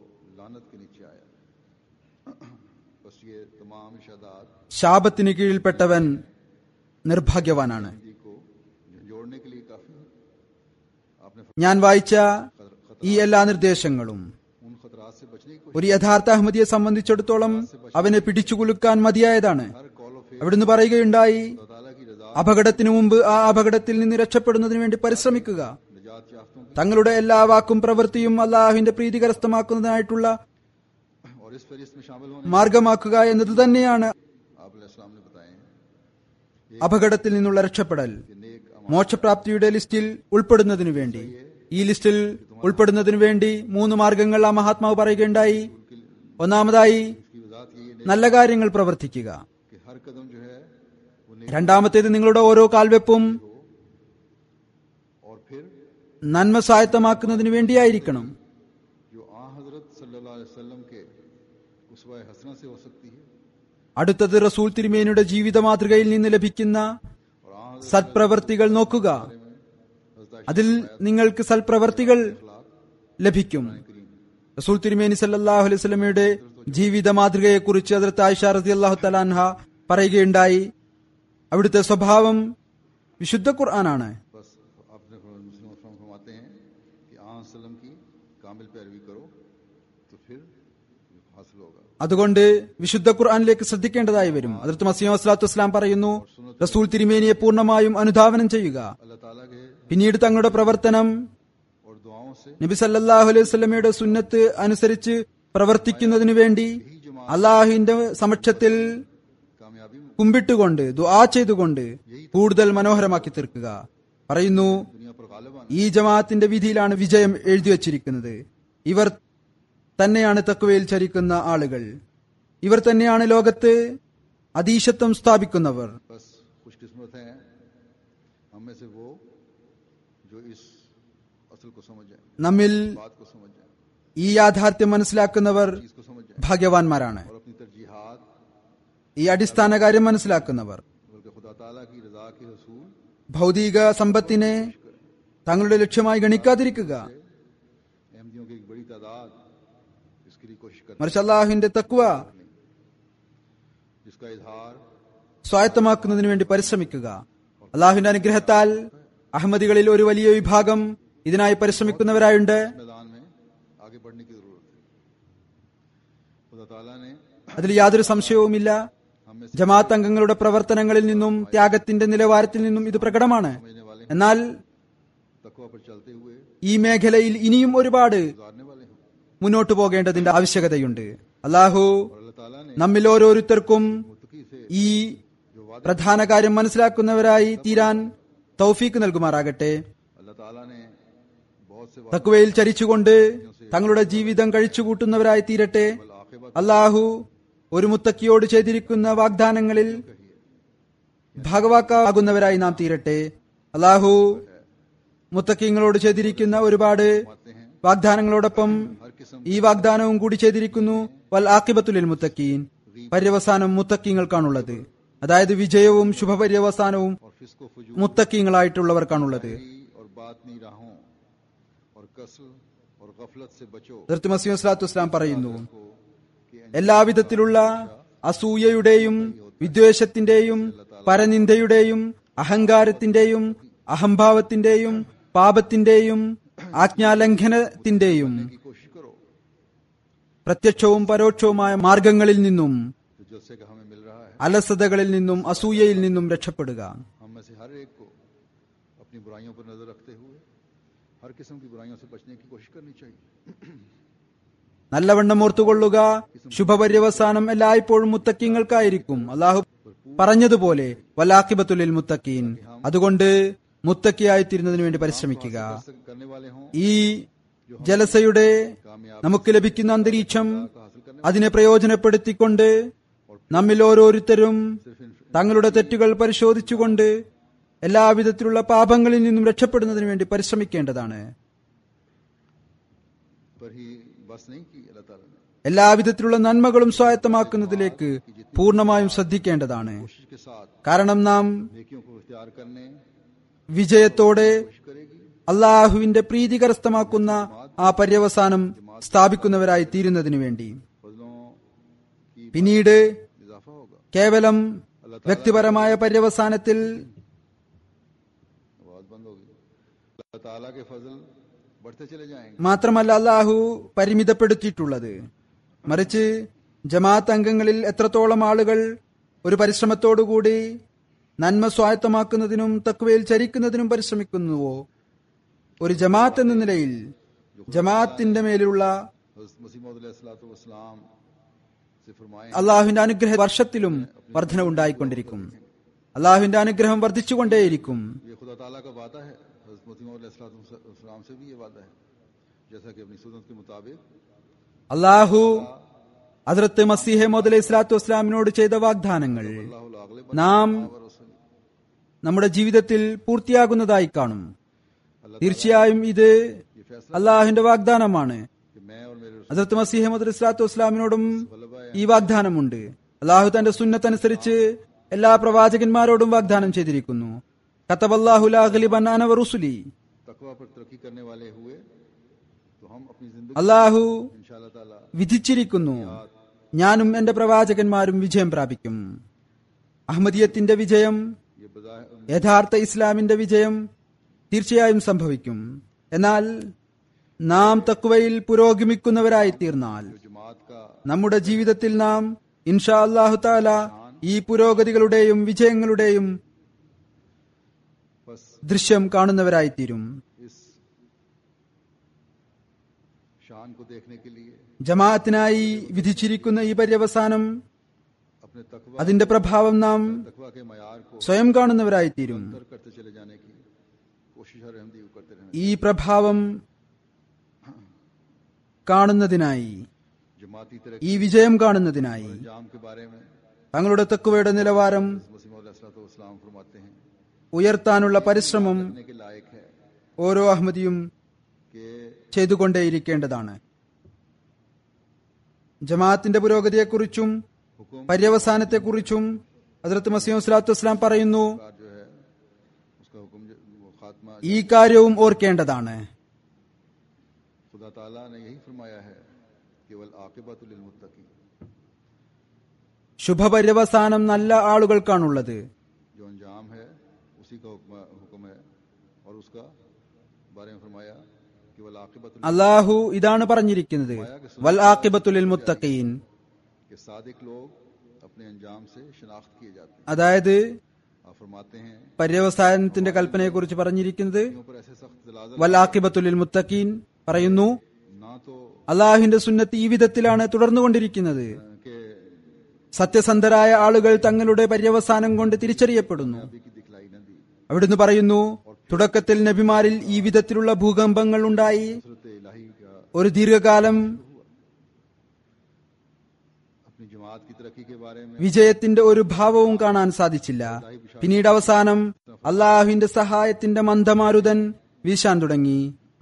Speaker 2: ശാപത്തിന് കീഴിൽപ്പെട്ടവൻ നിർഭാഗ്യവാനാണ്. ഞാൻ വായിച്ച ഈ എല്ലാ നിർദ്ദേശങ്ങളും ഒരു യഥാർത്ഥ അഹമ്മദിയെ സംബന്ധിച്ചിടത്തോളം അവനെ പിടിച്ചുകുലുക്കാൻ മതിയായതാണ്. അവിടുന്ന് പറയുകയുണ്ടായി, അപകടത്തിനു മുമ്പ് ആ അപകടത്തിൽ നിന്ന് രക്ഷപ്പെടുന്നതിന് വേണ്ടി പരിശ്രമിക്കുക. തങ്ങളുടെ എല്ലാ വാക്കും പ്രവൃത്തിയും അള്ളാഹുവിന്റെ പ്രീതി കരസ്ഥമാക്കുന്നതിനായിട്ടുള്ള മാർഗമാക്കുക എന്നത് തന്നെയാണ് അപകടത്തിൽ നിന്നുള്ള രക്ഷപ്പെടൽ. മോക്ഷപ്രാപ്തിയുടെ ലിസ്റ്റിൽ ഉൾപ്പെടുന്നതിനു വേണ്ടി, ഈ ലിസ്റ്റിൽ ഉൾപ്പെടുന്നതിനു വേണ്ടി 3 മാർഗങ്ങൾ ആ മഹാത്മാവ് പറയുകയുണ്ടായി. ഒന്നാമതായി നല്ല കാര്യങ്ങൾ പ്രവർത്തിക്കുക. രണ്ടാമത്തേത് നിങ്ങളുടെ ഓരോ കാൽവെപ്പും നന്മ സ്വായത്തമാക്കുന്നതിന് വേണ്ടിയായിരിക്കണം. അടുത്തത് റസൂൽ തിരുമേനിയുടെ ജീവിത മാതൃകയിൽ നിന്ന് ലഭിക്കുന്ന സത്പ്രവർത്തികൾ നോക്കുക. അതിൽ നിങ്ങൾക്ക് സൽപ്രവർത്തികൾ ലഭിക്കും. റസൂൽ തിരുമേനി സല്ലല്ലാഹു അലൈഹി വസല്ലമയുടെ ജീവിത മാതൃകയെക്കുറിച്ച് ഹദ്റത്ത് ആയിഷ റളിയല്ലാഹു തആല അൻഹ പറയുകയുണ്ടായി, അവിടുത്തെ സ്വഭാവം വിശുദ്ധ ഖുർആനാണ്. അതുകൊണ്ട് വിശുദ്ധ ഖുർആനിലേക്ക് ശ്രദ്ധിക്കേണ്ടതായി വരും. ഹദ്റത്ത് മസീഹ് സ്വല്ലല്ലാഹു വസ്സലാം പറയുന്നു, റസൂൽ തിരുമേനിയെ പൂർണ്ണമായും അനുധാവനം ചെയ്യുക. പിന്നീട് തങ്ങളുടെ പ്രവർത്തനം നബി സല്ലല്ലാഹു അലൈഹി വസല്ലമയുടെ സുന്നത്ത് അനുസരിച്ച് പ്രവർത്തിക്കുന്നതിനു വേണ്ടി അള്ളാഹുവിന്റെ സമക്ഷത്തിൽ കുമ്പിട്ടുകൊണ്ട് ദുആ ചെയ്തുകൊണ്ട് കൂടുതൽ മനോഹരമാക്കി തീർക്കുക. പറയുന്നു, ഈ ജമാഅത്തിന്റെ വിധിയിലാണ് വിജയം എഴുതി വച്ചിരിക്കുന്നത്. ഇവർ തന്നെയാണ് തഖ്വയിൽ ചരിക്കുന്ന ആളുകൾ. ഇവർ തന്നെയാണ് ലോകത്ത് അതീശത്വം സ്ഥാപിക്കുന്നവർ. നമ്മിൽ ഈ യാഥാർത്ഥ്യം മനസ്സിലാക്കുന്നവർ ഭാഗ്യവാന്മാരാണ്. ഈ അടിസ്ഥാന കാര്യം മനസ്സിലാക്കുന്നവർ ഭൗതിക സമ്പത്തിനെ തങ്ങളുടെ ലക്ഷ്യമായി ഗണിക്കാതിരിക്കുക, മറിച്ച് അല്ലാഹുവിന്റെ തഖ്വ സ്വായത്തമാക്കുന്നതിന് വേണ്ടി പരിശ്രമിക്കുക. അള്ളാഹുവിന്റെ അനുഗ്രഹത്താൽ അഹമ്മദികളിൽ ഒരു വലിയ വിഭാഗം ഇതിനായി പരിശ്രമിക്കുന്നവരായുണ്ട്. അതിൽ യാതൊരു സംശയവുമില്ല. ജമാഅത്ത് അംഗങ്ങളുടെ പ്രവർത്തനങ്ങളിൽ നിന്നും ത്യാഗത്തിന്റെ നിലവാരത്തിൽ നിന്നും ഇത് പ്രകടമാണ്. എന്നാൽ ഈ മേഖലയിൽ ഇനിയും ഒരുപാട് മുന്നോട്ടു പോകേണ്ടതിന്റെ ആവശ്യകതയുണ്ട്. അല്ലാഹു നമ്മിൽ ഓരോരുത്തർക്കും ഈ പ്രധാന കാര്യം മനസ്സിലാക്കുന്നവരായി തീരാൻ തൗഫീക്ക് നൽകുമാറാകട്ടെ. തഖ്വയിൽ ചരിച്ചുകൊണ്ട് തങ്ങളുടെ ജീവിതം കഴിച്ചുകൂട്ടുന്നവരായി തീരട്ടെ. അല്ലാഹു ഒരു മുത്തക്കിയോട് ചെയ്തിരിക്കുന്ന വാഗ്ദാനങ്ങളിൽ ഭാഗവാക്കാകുന്നവരായി നാം തീരട്ടെ. അള്ളാഹു മുത്തക്കീങ്ങളോട് ചെയ്തിരിക്കുന്ന ഒരുപാട് വാഗ്ദാനങ്ങളോടൊപ്പം ഈ വാഗ്ദാനവും കൂടി ചെയ്തിരിക്കുന്നു. വൽ ആഖിബത്തുൽ മുത്തക്കീൻ, പര്യവസാനം മുത്തക്കീങ്ങൾക്കാണുള്ളത്. അതായത് വിജയവും ശുഭപര്യവസാനവും മുത്തക്കീങ്ങളായിട്ടുള്ളവർക്കാണുള്ളത്. ഹദ്റത്ത് മസീഹ് സ്വല്ലല്ലാഹു അലൈഹി വസല്ലം പറയുന്നു, എല്ലാവിധത്തിലുള്ള അസൂയയുടെയും വിദ്വേഷത്തിന്റെയും പരനിന്ദയുടെയും അഹങ്കാരത്തിന്റെയും അഹംഭാവത്തിന്റെയും പാപത്തിന്റെയും ആജ്ഞാലംഘനത്തിന്റെയും പ്രത്യക്ഷവും പരോക്ഷവുമായ മാർഗങ്ങളിൽ നിന്നും അലസതകളിൽ നിന്നും അസൂയയിൽ നിന്നും രക്ഷപ്പെടുക. നല്ലവണ്ണം ഓർത്തുകൊള്ളുക, ശുഭപര്യവസാനം എല്ലായ്പ്പോഴും മുത്തക്കീങ്ങൾക്കായിരിക്കും. അള്ളാഹു പറഞ്ഞതുപോലെ വലാഖിബത്തുൽ മുത്തക്കീൻ, അതുകൊണ്ട് മുത്തക്കിയായിത്തീരുന്നതിനു വേണ്ടി പരിശ്രമിക്കുക. ഈ ജലസയുടെ നമുക്ക് ലഭിക്കുന്ന അന്തരീക്ഷം അതിനെ പ്രയോജനപ്പെടുത്തിക്കൊണ്ട് നമ്മിൽ ഓരോരുത്തരും തങ്ങളുടെ തെറ്റുകൾ പരിശോധിച്ചുകൊണ്ട് എല്ലാവിധത്തിലുള്ള പാപങ്ങളിൽ നിന്നും രക്ഷപ്പെടുന്നതിന് വേണ്ടി പരിശ്രമിക്കേണ്ടതാണ്. എല്ലാവിധത്തിലുള്ള നന്മകളും സ്വായത്തമാക്കുന്നതിലേക്ക് പൂർണ്ണമായും ശ്രദ്ധിക്കേണ്ടതാണ്. കാരണം നാം വിജയത്തോടെ അള്ളാഹുവിന്റെ പ്രീതി കരസ്ഥമാക്കുന്ന ആ പര്യവസാനം സ്ഥാപിക്കുന്നവരായി തീരുന്നതിനു വേണ്ടി. പിന്നീട് കേവലം വ്യക്തിപരമായ പര്യവസാനത്തിൽ മാത്രമല്ല അള്ളാഹു പരിമിതപ്പെടുത്തിയിട്ടുള്ളത്, മറിച്ച് ജമാഅത്ത് അംഗങ്ങളിൽ എത്രത്തോളം ആളുകൾ ഒരു പരിശ്രമത്തോടുകൂടി നന്മ സ്വായത്തമാക്കുന്നതിനും തഖ്വയിൽ ചരിക്കുന്നതിനും പരിശ്രമിക്കുന്നുവോ, ഒരു ജമാഅത്ത് എന്ന നിലയിൽ ജമാഅത്തിന്റെ മേലുള്ള അള്ളാഹുവിന്റെ അനുഗ്രഹ വർഷത്തിലും വർധനവുണ്ടായിക്കൊണ്ടിരിക്കും. അള്ളാഹുവിന്റെ അനുഗ്രഹം വർദ്ധിച്ചുകൊണ്ടേയിരിക്കും. അള്ളാഹു ഹദ്റത്ത് മസീഹ് മൗഊദ് അലൈഹി സ്വലാത്തു വസ്സലാമിനോട് ചെയ്ത വാഗ്ദാനങ്ങൾ നാം നമ്മുടെ ജീവിതത്തിൽ പൂർത്തിയാകുന്നതായി കാണും. തീർച്ചയായും ഇത് അള്ളാഹുവിന്റെ വാഗ്ദാനമാണ്. ഹദ്റത്ത് മസീഹ് മൗഊദ് അലൈഹി സ്വലാത്തു വസ്സലാമിനോടും ഈ വാഗ്ദാനമുണ്ട്. അള്ളാഹു തന്റെ സുന്നത്തനുസരിച്ച് എല്ലാ പ്രവാചകന്മാരോടും വാഗ്ദാനം ചെയ്തിരിക്കുന്നു. കതബല്ലാഹു ലാ ഗലിബൻ അന വറുസുലി, അള്ളാഹു വിധിച്ചിരിക്കുന്നു, ഞാനും എന്റെ പ്രവാചകന്മാരും വിജയം പ്രാപിക്കും. അഹമ്മദിയത്തിന്റെ വിജയം, യഥാർത്ഥ ഇസ്ലാമിന്റെ വിജയം തീർച്ചയായും സംഭവിക്കും. എന്നാൽ നാം തഖ്വയിൽ പുരോഗമിക്കുന്നവരായി തീർന്നാൽ നമ്മുടെ ജീവിതത്തിൽ നാം ഇൻഷാ അല്ലാഹു തആല ഈ പുരോഗതികളുടെയും വിജയങ്ങളുടെയും ദൃശ്യം കാണുന്നവരായിത്തീരും. ജമാഅത്തിനായി വിധിച്ചിരിക്കുന്ന ഈ പര്യവസാനം, അതിന്റെ പ്രഭാവം നാം സ്വയം കാണുന്നവരായിത്തീരും. ഈ പ്രഭാവം കാണുന്നതിനായി, ഈ വിജയം കാണുന്നതിനായി തങ്ങളുടെ തഖ്വയുടെ നിലവാരം ഉയർത്താനുള്ള പരിശ്രമം ഓരോ അഹമ്മദിയും ചെയ്തുകൊണ്ടേയിരിക്കേണ്ടതാണ്. ജമാഅത്തിന്റെ പുരോഗതിയെക്കുറിച്ചും പര്യവസാനത്തെക്കുറിച്ചും ഹദ്റത്ത് മസീഹ് സ്വല്ലല്ലാഹു അലൈഹി വസല്ലം പറയുന്നു, ഈ കാര്യവും ഓർക്കേണ്ടതാണ്. ശുഭപര്യവസാനം നല്ല ആളുകൾക്കാണുള്ളത്. അല്ലാഹു ഇതാണ് പറഞ്ഞിരിക്കുന്നത്, വൽ ആഖിബത്തുൽ മുത്തഖീൻ. അതായത് പര്യവസാനത്തിന്റെ കൽപ്പനയെ കുറിച്ച് പറഞ്ഞിരിക്കുന്നത് വൽ ആഖിബത്തുൽ മുത്തഖീൻ പറയുന്നു. അള്ളാഹുവിന്റെ സുന്നത്ത് ഈ വിധത്തിലാണ് തുടർന്നുകൊണ്ടിരിക്കുന്നത്. സത്യസന്ധരായ ആളുകൾ തങ്ങളുടെ പര്യവസാനം കൊണ്ട് തിരിച്ചറിയപ്പെടുന്നു. അവിടുന്ന് പറയുന്നു, തുടക്കത്തിൽ നബിമാരിൽ ഈ വിധത്തിലുള്ള ഭൂകമ്പങ്ങൾ ഉണ്ടായി. ഒരു ദീർഘകാലം
Speaker 1: जमात की तरक्की के बारे में
Speaker 2: വിജയത്തിന്റെ ഒരു ഭാവവും കാണാൻ സാധിച്ചില്ല. പിന്നീട് അവസാനം അള്ളാഹുവിന്റെ സഹായത്തിന്റെ മന്ദമാരുതൻ വീശാൻ തുടങ്ങി.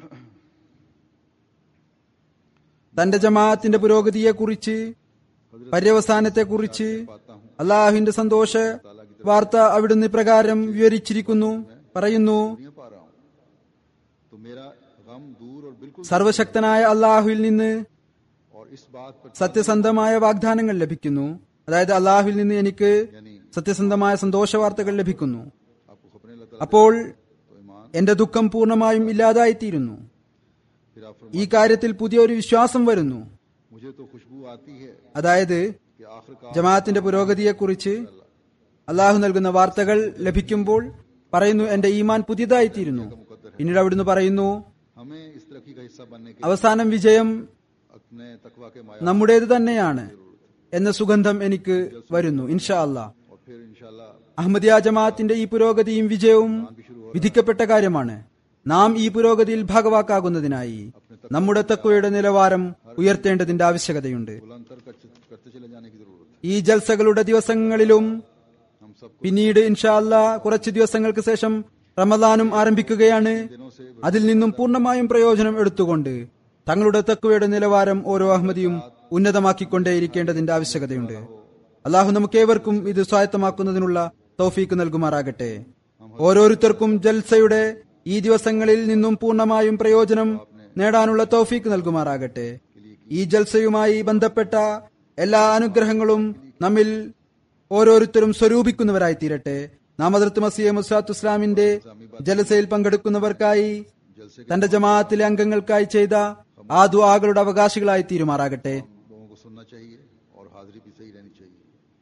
Speaker 2: തന്റെ ജമാഅത്തിന്റെ പുരോഗതിയെക്കുറിച്ച്, പര്യവസാനത്തെക്കുറിച്ച്, അള്ളാഹുവിന്റെ സന്തോഷ വാർത്ത അവിടുന്ന് പ്രകാരം വിവരിച്ചിരിക്കുന്നു. പറയുന്നു,
Speaker 1: पा रहा हूं तो मेरा गम दूर और बिल्कुल
Speaker 2: സർവശക്തനായ അള്ളാഹുവിൽ നിന്ന്
Speaker 1: और इस बात पर
Speaker 2: സത്യസന്ധമായ വാഗ്ദാനങ്ങൾ ലഭിക്കുന്നു. അതായത് അള്ളാഹുവിൽ നിന്ന് എനിക്ക് സത്യസന്ധമായ സന്തോഷ വാർത്തകൾ ലഭിക്കുന്നു.
Speaker 1: आपको खबरें अल्लाह
Speaker 2: അപ്പോൾ
Speaker 1: तो ईमान
Speaker 2: എന്റെ ദുഃഖം പൂർണ്ണമായും ഇല്ലാതായിത്തീരുന്നു.
Speaker 1: फिर आप
Speaker 2: ഈ കാര്യത്തിൽ പുതിയൊരു വിശ്വാസം വരുന്നു.
Speaker 1: मुझे तो खुशबू आती है
Speaker 2: അതായത്
Speaker 1: कि आखिरकार
Speaker 2: ജമാഅത്തിന്റെ പുരോഗതിയെക്കുറിച്ച് അള്ളാഹു നൽകുന്ന വാർത്തകൾ ലഭിക്കുമ്പോൾ പറയുന്നു, എന്റെ ഈമാൻ പുതിയതായിത്തീരുന്നു. പിന്നീട് അവിടുന്ന് പറയുന്നു,
Speaker 1: हमें इस तरक्की का हिस्सा बनने के
Speaker 2: അവസാനം വിജയം
Speaker 1: अपने तकवा के माया
Speaker 2: നമ്മുടേത് തന്നെയാണ് എന്ന സുഗന്ധം എനിക്ക് വരുന്നു. ഇൻഷാ അല്ലാ.
Speaker 1: और फिर इंशाल्लाह
Speaker 2: അഹമ്മദിയ ജമാഅത്തിന്റെ ഈ പുരോഗതിയും വിജയവും വിധിക്കപ്പെട്ട കാര്യമാണ്. നാം ഈ പുരോഗതിയിൽ ഭാഗവാക്കാകുന്നതിനായി നമ്മുടെ തഖ്വയുടെ നിലവാരം ഉയർത്തേണ്ടതിന്റെ ആവശ്യകതയുണ്ട്.
Speaker 1: बुलंदतर करते चले जाने की जरूरत है.
Speaker 2: ഈ ജൽസകളുടെ ദിവസങ്ങളിലും
Speaker 1: हम सब
Speaker 2: പിന്നീട് ഇൻഷാ അല്ലാ കുറച്ച് ദിവസങ്ങൾക്ക് ശേഷം റമദാനും ആരംഭിക്കുകയാണ്. അതിൽ നിന്നും പൂർണ്ണമായും പ്രയോജനം എടുത്തുകൊണ്ട് തങ്ങളുടെ തഖ്വയുടെ നിലവാരം ഓരോ അഹമ്മദിയും ഉന്നതമാക്കിക്കൊണ്ടേയിരിക്കേണ്ടതിന്റെ ആവശ്യകതയുണ്ട്. അള്ളാഹു നമുക്കേവർക്കും ഇത് സ്വായത്തമാക്കുന്നതിനുള്ള തൗഫീക്ക് നൽകുമാറാകട്ടെ. ഓരോരുത്തർക്കും ജൽസയുടെ ഈ ദിവസങ്ങളിൽ നിന്നും പൂർണ്ണമായും പ്രയോജനം നേടാനുള്ള തൗഫീക്ക് നൽകുമാറാകട്ടെ. ഈ ജൽസയുമായി ബന്ധപ്പെട്ട എല്ലാ അനുഗ്രഹങ്ങളും നമ്മിൽ ഓരോരുത്തരും സ്വരൂപിക്കുന്നവരായി തീരട്ടെ. നാം ഹദ്റത്ത് മസീഹ് മൗഊദ് ഇസ്ലാമിന്റെ ജലസയിൽ പങ്കെടുക്കുന്നവർക്കായി തന്റെ ജമാഅത്തിലെ അംഗങ്ങൾക്കായി ചെയ്ത ആ ദുആകളുടെ അവകാശികളായി തീരുമാറാകട്ടെ.
Speaker 1: लोगों को सुनना चाहिए और हाजिरी भी सही रहनी चाहिए.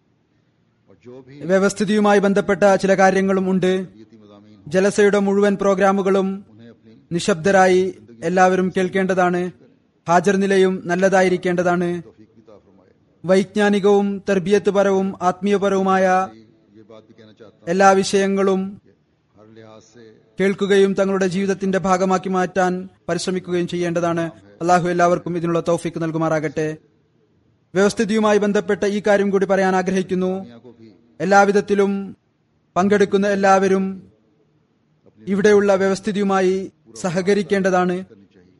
Speaker 1: और जो भी
Speaker 2: വ്യവസ്ഥിതിയുമായി ബന്ധപ്പെട്ട ചില കാര്യങ്ങളും ഉണ്ട്.
Speaker 1: ये मज़ामीन
Speaker 2: ജലസയുടെ മുഴുവൻ പ്രോഗ്രാമുകളും
Speaker 1: उन्हें अपनी
Speaker 2: നിശബ്ദരായി എല്ലാവരും കേൾക്കേണ്ടതാണ്. ഹാജർ നിലയും നല്ലതായിരിക്കേണ്ടതാണ്.
Speaker 1: तौफीक भी ता फरमाए.
Speaker 2: വൈജ്ഞാനികവും തർബിയത്ത് പരവും ആത്മീയപരവുമായ
Speaker 1: ये बात भी कहना चाहता
Speaker 2: എല്ലാ വിഷയങ്ങളും
Speaker 1: हूं हर लिहाज से
Speaker 2: കേൾക്കുകയും തങ്ങളുടെ ജീവിതത്തിന്റെ ഭാഗമാക്കി മാറ്റാൻ പരിശ്രമിക്കുകയും ചെയ്യേണ്ടതാണ്. അള്ളാഹു എല്ലാവർക്കും ഇതിനുള്ള തൗഫീക്ക് നൽകുമാറാകട്ടെ. വ്യവസ്ഥിതിയുമായി ബന്ധപ്പെട്ട ഈ കാര്യം കൂടി പറയാൻ ആഗ്രഹിക്കുന്നു.
Speaker 1: दुनिया को भी
Speaker 2: എല്ലാവിധത്തിലും പങ്കെടുക്കുന്ന എല്ലാവരും ഇവിടെയുള്ള വ്യവസ്ഥിതിയുമായി സഹകരിക്കേണ്ടതാണ്.
Speaker 1: करनी चाहिए.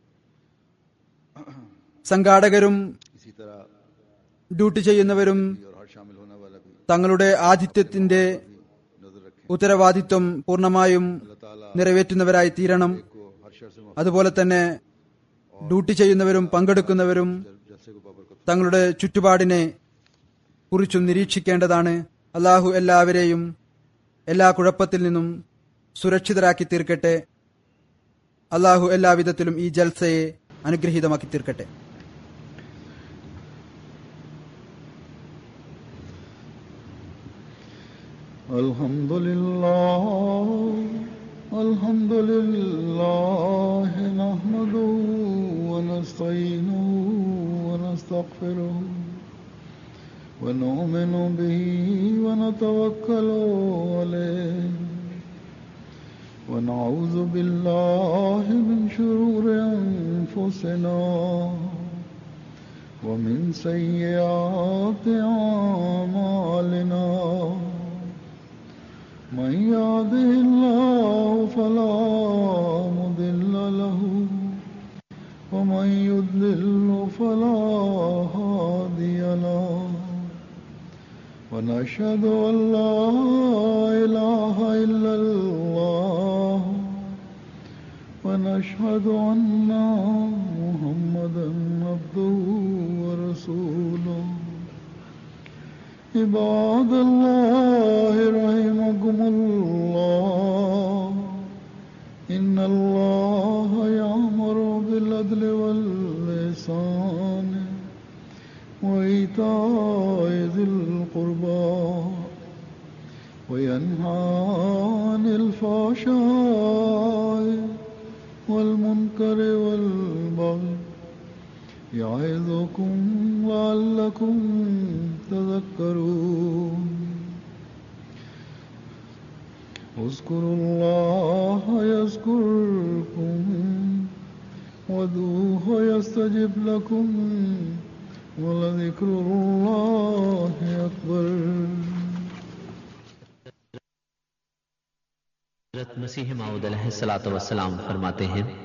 Speaker 2: സംഘാടകരും
Speaker 1: इसी तरह
Speaker 2: ഡ്യൂട്ടി ചെയ്യുന്നവരും
Speaker 1: और हर शामिल होने वाला भी
Speaker 2: തങ്ങളുടെ ആതിഥ്യത്തിന്റെ
Speaker 1: नजर रखें.
Speaker 2: ഉത്തരവാദിത്വം പൂർണ്ണമായും
Speaker 1: अल्लाह ताला
Speaker 2: നിറവേറ്റുന്നവരായി തീരണം.
Speaker 1: को हर शर से
Speaker 2: അതുപോലെ തന്നെ ഡ്യൂട്ടി ചെയ്യുന്നവരും പങ്കെടുക്കുന്നവരും
Speaker 1: जलसे को बाबरकत
Speaker 2: തങ്ങളുടെ ചുറ്റുപാടിനെ കുറിച്ചും നിരീക്ഷിക്കേണ്ടതാണ്. അള്ളാഹു എല്ലാവരെയും എല്ലാ കുഴപ്പത്തിൽ നിന്നും സുരക്ഷിതരാക്കി തീർക്കട്ടെ. അള്ളാഹു എല്ലാവിധത്തിലും ഈ ജൽസയെ അനുഗ്രഹീതമാക്കി തീർക്കട്ടെ.
Speaker 1: الحمد لله نحمده ونستعينه ونستغفره ونؤمن به ونتوكل عليه ونعوذ بالله من شرور أنفسنا ومن سيئات أعمالنا من يهده الله فلا مضل له ومن يضلل فلا هادي له ونشهد أن لا إله إلا الله ونشهد أن محمدا عبده ورسوله عباد الله رحمكم الله إن الله يأمر بالعدل والإحسان وإيتاء ذي القربى وينهى عن الفحشاء والمنكر والبغي يعظكم لعلكم تذكرون اذكروا الله يذكركم وادعوه يستجب لكم ولذكر الله
Speaker 3: हज़रत मसीह मऊद अलैहिस्सलातु वस्सलाम फरमाते हैं,